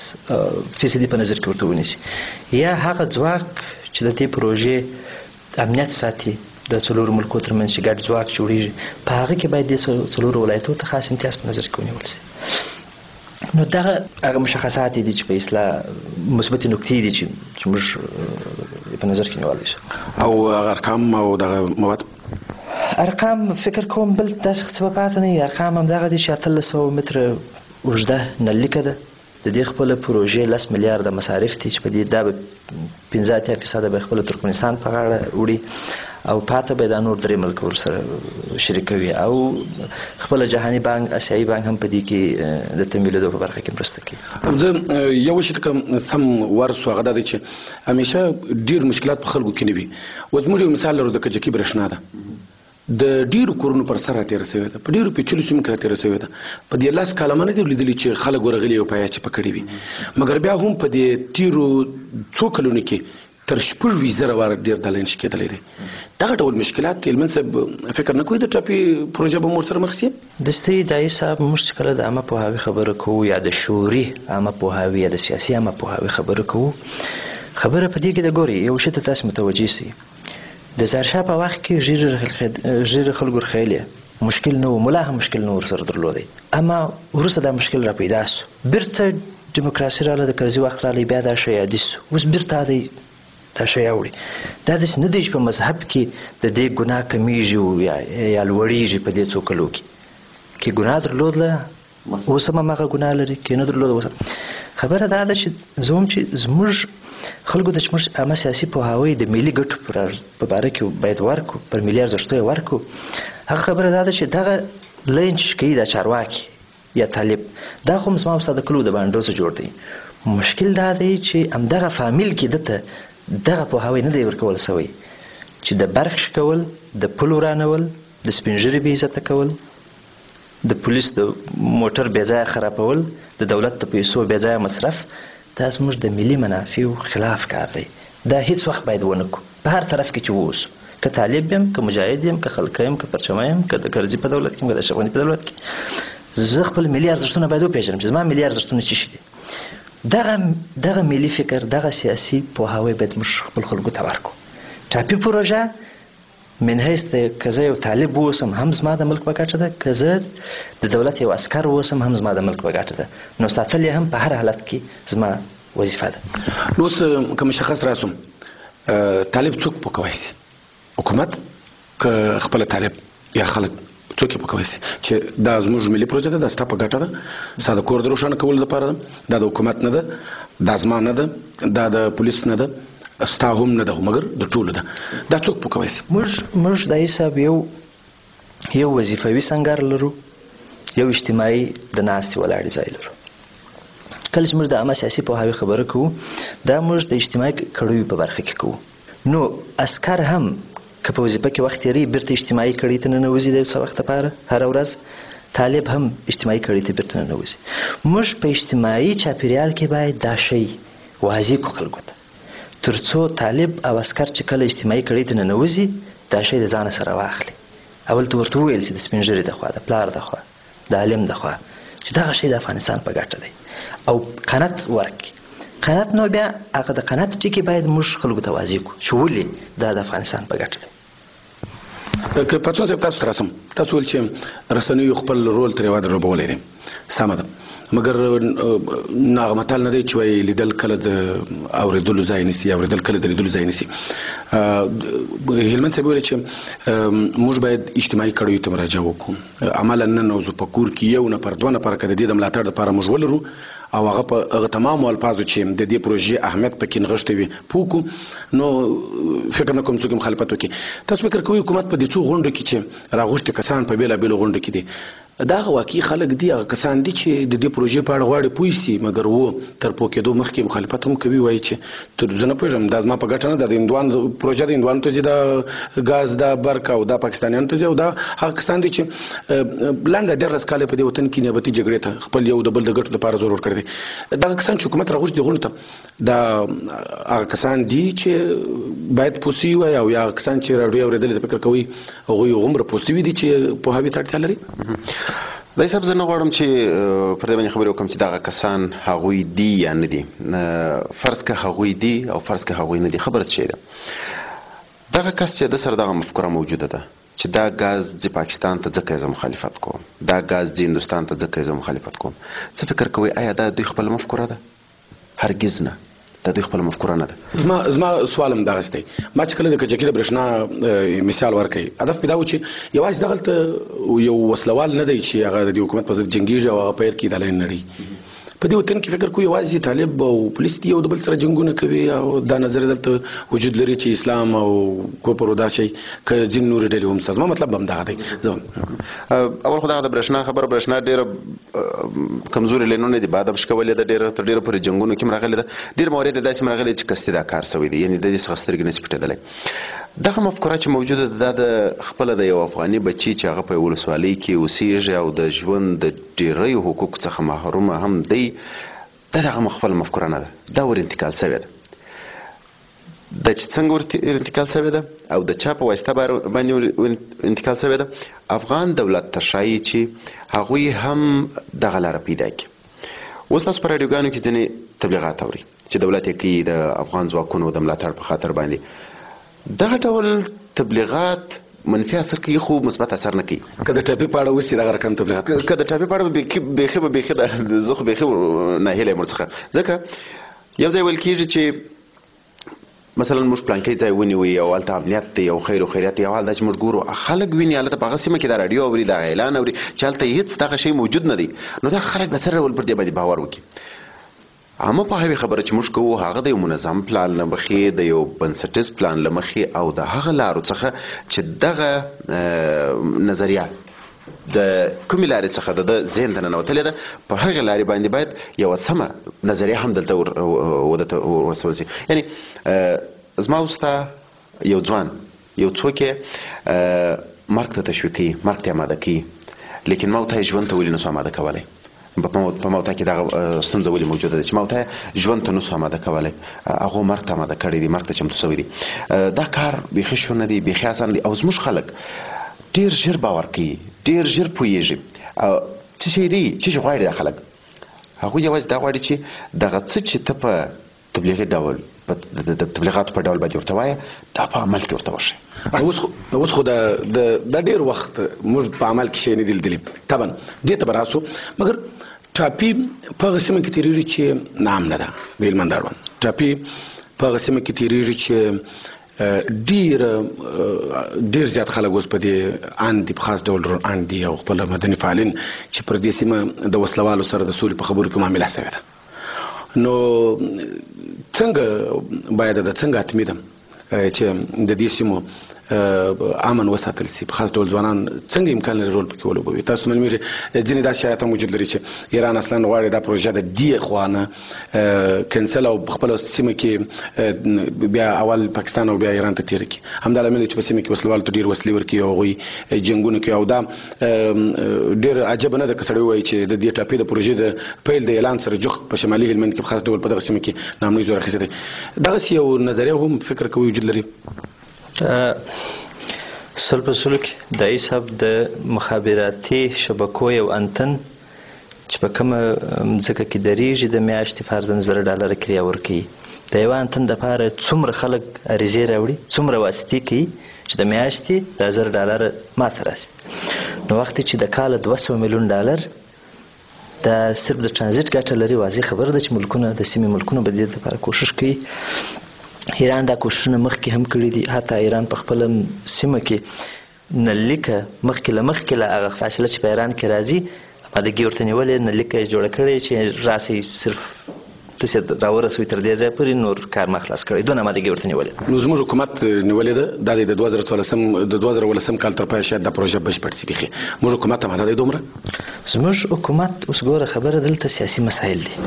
S29: فیصدي په نظر کې ورته ونیسي، یا هغه ځواک چې د دې پروژې امنیت ساتي د څلورو ملکو ترمنځ چې ګډ ځواک جوړېږي، په هغه کې باید دې څلورو ولایتو ته خاص امتیاز په نظر کې ونیول شي. نو دغه هغه مشخصات دي چې په اصلاح مثبتې نکتې دي چې موږ په نظر کې نیولی شو.
S28: او هغه ارقام او دغه مواد
S29: ارقام فکر کوم بل داسې څه به پاته نه وي. ارقام همدغه دي چې اتلس سوه متره اوږده نلیکه ده، د دې خپله پروژې لس میلیارده مصارف دي چې په دې دا به پنځه اتیا فیصده به خپله ترکمنستان په غاړه وړي او پاته به دا نور درې ملک ورسره شریکوي، او خپله جهاني بانک اسیایي بانک هم په دې کې د تمویلېدو په برخه کې مرسته کوي.
S28: زه یو شي ته که سم ورسو هغه دا دی چې همیشه ډېر مشکلات په خلکو کې نه وي. اوس موږ یو مثال لرو د کجکي برېښنا ده، د ډیرو کورونو پر سر راتېره شوې ده، په ډیرو پیچلو سیمو کې راتېره شوې ده. په دې لاس کاله ما نه دي لیدلي چې خلک ورغلي او پایه چپه کړې وي، مګر بیا هم په دې تیرو څو کلونو کې تر شپږ ویشت زره واره ډېر دا لاین کېدلی دی. دغه ډول مشکلات هلمند صاحب فکر نه کوي د ټاپي پروژه به مو سره مخ شي؟
S29: د سید دایي صاحب موږ چې کله د عامه پوهاوي خبره کوو یا د شعوري عامه پوهاوي یا د سیاسي عامه پوهاوي خبره کوو، خبره په دې کې د ګوري یو شي ته تاسو متوجه سئ. د ظاهرشاه په وخت کې ژېړې خلکو رخیلې مشکل نه و، ملا هم مشکل نه ورسره درلودی، اما وروسته دا مشکل را پیدا سو، بیرته ډیموکراسي راغله، د کرزي وخت راغلی، بیا دا شی عادي سو، اوس بیرته دی دا شی اوړي. دا داسې نه دی چې په مذهب کې د دې ګناه کمیږي یا لوړېږي. په دې څو کلو کې کې ګناه درلودله اوس هم هماغه ګناه لري، کې نه درلوده اوس. خبره دا ده چې زه هم چې زموږ خلکو ته چې موږ عامه سیاسي پوهاوی د ملي ګټو په باره کې باید ورکړو، پر ملي ارزښتو یې ورکړو، هغه خبره دا ده چې دغه لاین چې کوي دا چارواکي یا طالب، دا خو زما او ستا د کلو د بانډو څخه جوړ دی. مشکل دا دی چې همدغه فامیل کې دته دغه پوهاوی نه دی ورکول سوی چې د برق ښه کول، د پل ورانول، د سپین ږیري بې عزته کول، د پولیس د موټر بې ځایه خرابول، د دولت د پیسو بې ځایه مصرف، دا زموږ د ملي منافعو خلاف کار دی. دا هیڅ وخت باید ونه کړو په هر طرف کې چې واوسو، که طالب یم، که مجاهد یم، که خلقه یم، که پرچمه یم، که د کرزي په دولت کې یم، که د اشرف غني په دولت کې. زه خپل ملي ارزښتونه باید وپېژنم چې زما ملي ارزښتونه څه شي دي. دغه دغه ملي فکر، دغه سیاسي پوهاوی باید موږ خپل خلکو ته ورکړو. ټاپي پروژه من حیث د که زه یو طالب واوسم هم زما د ملک په ګټه ده، که زه د دولت یو عسکر واوسم هم زما د ملک په ګټه ده، نو ساتل یې هم په هر حالت کې زما وظیفه ده.
S28: نو اوس که مشخص راسم طالب څوک پوکوي سي حکومت که خپل طالب یا خلک څوک پوکوي سي چې دا زموږ ملي پروژه ده د ستا په ګټه ده ساده کور د روښانه کول لپاره دا د حکومت نه ده دا زما نه ده دا د پولیس نه ده ستا هم نه ده مګر د ټولو ده دا څوک پوکوي سي
S29: موږ موږ د حساب یو یو وظیفوي څنګه لرو یو اجتماعي د ناستې ولاړې ځای لرو کله چې موږ د عامه سیاسي پوهاوي خبره کوو دا موږ د اجتماعي کړیو په برخه کې کوو نو عسکر هم که په وظیفه کې وخت تېروي بیرته اجتماعي کړۍ ته ننوځي د یو څه وخت لپاره هره ورځ طالب هم اجتماعي کړۍ ته بیرته ننوځي موږ په اجتماعي چاپیریال کې باید دا شی واضح کړو خلکو ته تر څو طالب او عسکر چې کله اجتماعي کړۍ ته ننوځي دا شی د ځانه سره واخلي اول ته ورته وویل چې د سپین ږیري د خوا د پلار د خوا د عالم د خوا چې دغه شی د افغانستان په ګټه دی او قناعت ورکړي قناعت نو بیا هغه د قناعت ټکي باید موږ خلکو ته واضح کړو چې ولې دا د افغانستان په ګټه دی
S28: که پاتون صاحب تاسو تر رسم تاسو ول چې رسنیو خپل رول تر یوه درلودلی دی سمه ده مګر ناغه متل نه دی چې وایي لیدل کله د اورېدلو ځای نیسي اورېدل کله د لیدلو ځای نیسي هلمند صاحب ویل چې موږ باید اجتماعي کړیو ته مراجعه وکړو عملا نن اوس په کور کې یو نفر دوه نفره که د دې د ملاتړ دپاره موږ ولرو او هغه په هغه تمامو الفاظو چې د دې پروژې اهمیت پکې نغښتی وي پوه نو فکر نه کوم څوک مخالفت وکړي تاسو فکر کوئ حکومت په دې څو غونډو کې چې راغوښتي کسان په بېلابېلو غونډو کې دي دا هغه واقعي خلک دي هغه کسان دي چې د دې پروژې په اړه غواړي پوه سي مګر و تر پوکېدو مخکې مخالفت هم کوي وایي چې تر زه نه پوهېږم دا زما په ګټه نه ده د هندوان پروژه د هندوانو ته ځي دا ګاز دا برق او دا پاکستانیانو ته ځي او دا هغه کسان دي چې لنډه ډېر کاله په دې وطن کې نیابتي جګړې ته خپل یو د بل د ګټو دپاره زور ورکړی دی دغه کسان چې حکومت راغوښتي غونډو ته دا هغه کسان دي چې باید پوه سوي وای او یا هغه کسان چې راډیو اورېدلې ته فکر کوي هغوی هغومره پوه سوي دي چې پوهاوي ته اړتیا لري
S1: دای صاحب زه نه غواړم چې پر دې باندې خبرې وکړم چې دغه کسان هغوی دي یا نه دي فرض که هغوی دي او فرض که هغوی نه دي خبره څه شی ده دغه کس چې د سره دغه مفکوره موجوده ده چې دا ګاز ځي پاکستان ته ځکه زه مخالفت کوم دا ګاز ځي هندوستان ته ځکه زه مخالفت کوم څه فکر کوئ آیا دا دوی خپله مفکوره ده هرګز نه دا دوی خپله مفکوره نه ده
S28: زما زما سوال هم دغسې دی ما چې کله د کجکي د برېښنا مثال ورکوي هدف مې دا و چې یوازې دغلته یو وسلوال نه دی چې هغه د دې حکومت په ضد جنګېږي او هغه په ير کې د لاین نړۍ په دې وطن کې فکر کوي یوازې طالب او پولیس دي یو د بل سره جنګونه کوي او دا نظر دلته وجود لري چې اسلام او کوپر او دا شی که ځینې نورې ډلې هم ستا زما مطلب هم دغه دی
S1: اول خو دغه د برېښنا خبره برېښنا ډېره کمزوري لینونه دي باد هم شکولې ده ډېره تر ډېره پورې جنګونو کې هم راغلې ده ډېر موارد یې داسې هم راغلی چې قصدي دا کار سوی دی یعنې د دې څخه سترګې نشي پټېدلی دغه مفکوره چې موجوده ده دا د خپله د یو افغاني بچي چې هغه په یو ولسوالۍ کې اوسېږي او د ژوند د ډېریو حقوقو څخه محرومه هم دی دا د هغه خپله مفکوره نه ده دا ور انتقال سوې ده دا چې څنګه ور انتقال سوې ده او د چا په واسطه باندې انتقال سوې ده افغان دولت ته ښایي چې هغوی هم دغه لاره پیدا کړي اوس تاسو په راډیوګانو کې ځینې تبلیغات اوري چې دولت یې کوي د افغان ځواکونو د ملاتړ په خاطر باندې دغه ډول تبلیغات منفي اثر کوي خو مثبت اثر نه کوي
S28: که د ټاپي په اړه وسي دغه رقم تبلیغات
S1: که د ټاپي په اړه بیخي به بیخي زه خو بیخي ناهیلی یم ورڅخه ځکه یو ځای ویل کېږي چې مثلا موږ پلانکی ځای ونیوي او هلته امنیت دی او خیر و خیریت دی او حال دا چې موږ ګورو خلک ویني هلته په هغه سیمه کې دا راډیو اوري دا اعلان اوري چې هلته هېڅ دغه شی موجود نه دی نو دا خلک به څه ډول پر دې باندې باور وکړي عامه پوهاوي خبره چې موږ کوو هغه د یو منظم پلان له مخې د یو بنسټیز پلان له مخې او د هغه لارو څخه چې دغه نظریه د کومې لارې څخه د ذهن ته ننوتلې ده په هغې لارې باندې باید یوه سمه نظریه هم دلته ورسول شي یعنې زما وستا یو ځوان یو څوک یې مرګ ته تشویق کوي مرګ ته اماده کوي لیکن ما ورته ژوند ته ولې نسو اماده کولی په موته کې دغه ستونزه ولې موجوده ده چې ما ورته ژوند ته نسو اماده کولی هغو مرګ ته اماده کړی دي مرګ ته چمتو سوی دي دا کار بیخي شونه دی بیخي اسانه دی او زموږ خلک ډېر ژر باور کوي ډېر ژر پوهېږي څه شی دی څه شی غواړي دا خلک هغوی یوازې دا غواړي چې دغه څه چې ته په تبلیغي ډول د تبلیغاتو په ډول باندې ورته وایه دا په عمل کې ورته وشي
S28: اوس خو د ډېر وخت موږ په عمل کې شی نه دي لیدلي طبعا دې ته به راسو مګر ټاپي په هغه سیمه کې تېرېږي چې نام نه ده د هلمند اړوند ټاپي په هغه سیمه کې تېرېږي چې ډېر ډېر زیات خلک اوس په دې ان دي په خاص ډول ان دي او خپل مدني فعالین چې پر دې سیمه د وسلوالو سره د سولې په خبرو کې معامله شوې ده. نو څنګه باید د څنګه حتمي ده چې د دې سیمو امن وساتل شي، په خاص ډول ځوانان څنګه امکان لري رول پکې ولوبوي؟ تاسو معلومیږي ځینې داسې شایعات هم وجود لري چې ایران اصلا غواړي دا پروژه د دې خوانه کینسل او خپل سیمه کې بیا اول پاکستان او بیا ایران ته تیر کی. همدا لامل چې په سیمه کې وسلوال ته ډیر وسلې ورکي او غوي جنگونه کوي او دا ډیر عجب نه ده که سړی وایي چې د دې ټاپې د پروژې د پیل د اعلان سره جوخت په شمالي هلمند کې خاص ډول په دغه سیمه کې نامنوي زور اخیسته دی. دغه یو نظریه هم فکر کوي وجود لري.
S29: سل په سلو کې د ایساب د مخابراتي شبکو یو انتن چې په کومه ځکه کې درېږي د میاشتې فرضاً زره ډالره کرایه ورکوي. د یوه انتن دپاره څومره خلک عریضې راوړي، څومره واسطې کوي چې د میاشتې دا زره ډالره ماته راسي. نو وختې چې د کاله دوه سوه میلیون ډالر دا صرف د ټرانزیټ ګټه لري، واضح خبره ده چې ملکونه د سیمې ملکونه به د دې لپاره کوشش کوي. ایران دا کوششونه مخکې هم کړي دي، حتی ایران په خپله سیمه کې نلیکه مخکې له مخکې له هغه فاصله چې په ایران کې راځي امادګي ورته نیولې، نلیکه یې جوړه کړې چې راسئ صرف تاسې راورسوئ تر دې ځای پورې نور کار ما خلاص کړی، دونه امادګي ورته نیولې.
S28: نو زموږ حکومت نیولې ده دا د دوه زره څوارلسم د دوه زره اوولسم کال تر پایه شاید دا پروژه بشپړ شي. بیخي موږ حکومت اماده دی دومره؟
S29: زموږ حکومت اوس ګوره خبره دلته سیاسي مسایل دي.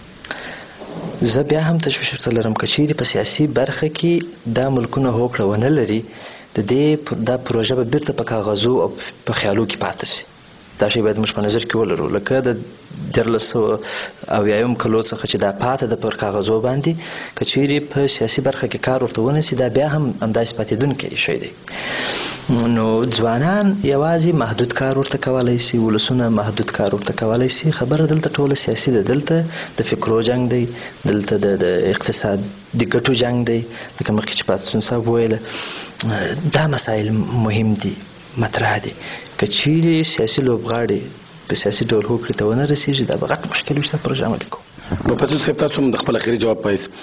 S29: زه بیا هم تشویش ورته لرم که چیرې په سیاسي برخه کې دا ملکونه هوکړه ونه لري د دې دا پروژه به بیرته په کاغذو او په خیالو کې پاتې شي. دا شی باید موږ په نظر کې ولرو. لکه د دیارلس سوه اویایم کلو څخه چې دا پاته ده پر کاغذو باندې، که چیرې په سیاسي برخه کې کار ورته ونسي دا بیا هم همداسې پاتېدونکی شی دی. نو ځوانان یوازې محدود کار ورته کولی شي، ولسونه محدود کار ورته کولی شي. خبره دلته ټوله سیاسي ده، دلته د فکرو جنګ دی، دلته د اقتصادي ګټو جنګ دی. لکه مخکې چې پاتسون صاحب ویله دا مسایل مهم دي، مطرح دي. که چیرې سیاسي لوبغاړي په سیاسي ډول هوکړې ته ونه رسېږي دا به غټ مشکل وي چې دا پروژه عملي کوو.
S28: نو پاتسون صاحب تاسو هم د خپل اخري جواب په حیث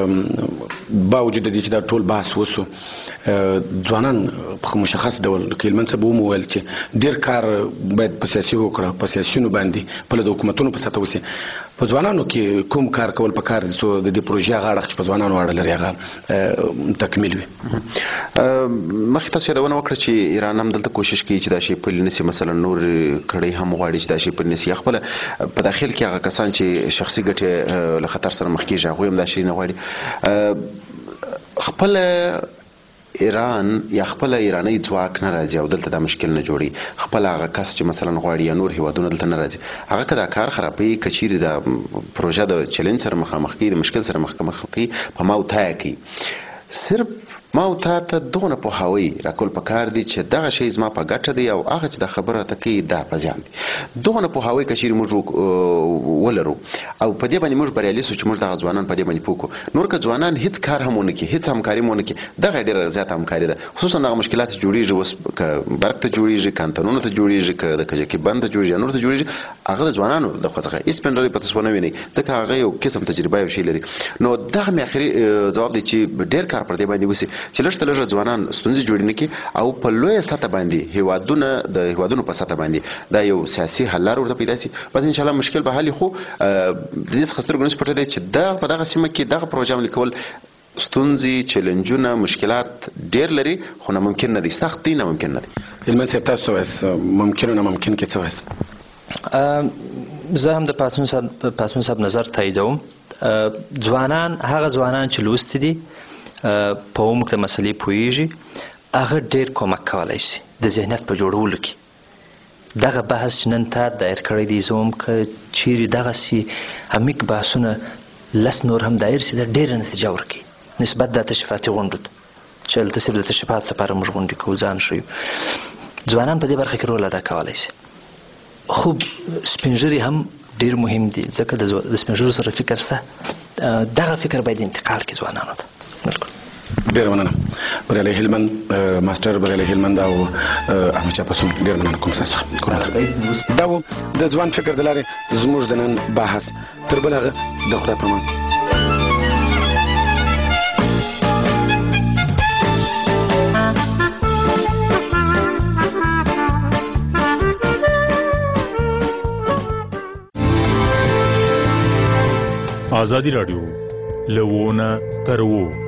S28: باوجود د دې چې دا ټول بحث وسو ځوانان په مشخص ډول لکه هلمند صاحب هم وویل چې ډېر کار باید په سیاسي هوکړه په سیاسیونو باندې پله د حکومتونو په سطحه وسي. په ځوانانو کې کوم کار کول پکار دي څو د دې پروژې هغه اړخ چې په ځوانانو اړه لري هغه تکمیل وي؟
S1: مخکې تاسو یادونه وکړه چې ایران هم دلته کوشش کوي چې دا شی پلي نسي، مثلا نور کړۍ هم غواړي چې دا شی پلي نسي. خپله په داخل کې هغه کسان چې شخصي ګټې له خطر سره مخ کېږي هغوی هم دا شی نه غواړي. خپله ایران یا خپل ایرانی ځواک نه راځي او دلته دا مشکل نه جوړي، خپل هغه کس چې مثلا غواړي یا نور هیوادونه دلته نه راځي هغه که دا کار خرابوي، که چیرې دا پروژه د چلنج سره مخامخ کوي، د مشکل سره مخامخ کوي، په ما او تا کوي. صرف ما او تا ته دغونه پوهاوی راکول پکار دي چې دغه شی زما په ګټه دی او هغه چې د خبره ته کوي دا په زیان دی. دغونه پوهاوی که چیرې موږ ولرو او په دې باندې موږ بریالي سو چې موږ دغه ځوانان په دې باندې پوه کړو. نور که ځوانان هیڅ کار هم ونه کړي، هیڅ همکاري هم ونه کړي، دغه ډېره زیاته همکاري ده. خصوصا دغه مشکلات جوړېږي اوس که برق ته جوړېږي، کانتونونو ته جوړېږي، که د کجکي بند ته جوړېږي، نور ته جوړېږي، هغه د ځوانانو د خوا څخه هېڅ پنډري په تاسو ونه وینئ ځکه هغه یو قسم تجربه یو شی لري. نو دغه مې اخري ځواب دی چې ډېر کار پر دې باندې وسي چې لږ تر لږه ځوانان ستونزې جوړې نه کړي او په لویه سطحه باندې هیوادونه د هیوادونو په سطحه باندې دا یو سیاسي حل لار ورته پیدا شي. بس ان شاء الله مشکل به حل. خو د دې څخه سترګو نه پټه دی چې دا په دغه سیمه کې دغه پروژه عملي کول ستونزې، چیلنجونه، مشکلات ډېر لري، خو ناممکن نه دي، سخت دي، ناممکن نه دي.
S28: هلمند صاحب تاسو وایاست ممکن او ناممکن کې څه وایاست؟
S29: زه هم د پاسون صاحب نظر تاییدوم. ځوانان هغه ځوانان چې لوستي دي په عمق د مسلې پوهېږي هغه ډېر کومک کولی شي د ذهنیت په جوړولو کې. دغه بحث چې نن تا دایر کړی دی زه هم که چیرې دغسې عمیق بحثونه لس نور هم دایر شي دا ډېره نتیجه ورکوي نسبت د تشریفاتي غونډو ته چې هلته صرف د تشریفاتو لپاره موږ غونډې کوو ځان ښیو. ځوانان په دې برخه کې رول ادا کولی شي. خو سپین ږیري هم ډېر مهم دي ځکه د سپین ږیرو سره فکر شته، دغه فکر باید انتقال کړي ځوانانو ته.
S28: ډېره مننه بریالی هلمند ماسټر بریالی هلمند او احمد شاه پاسون، ډېره مننه کوم ستاسو څخه. دا و د ځوان فکر د لارې زموږ د نن بحث. تر بل هغه د خدای په امان.
S17: ازادي راډیو لوونه تر وو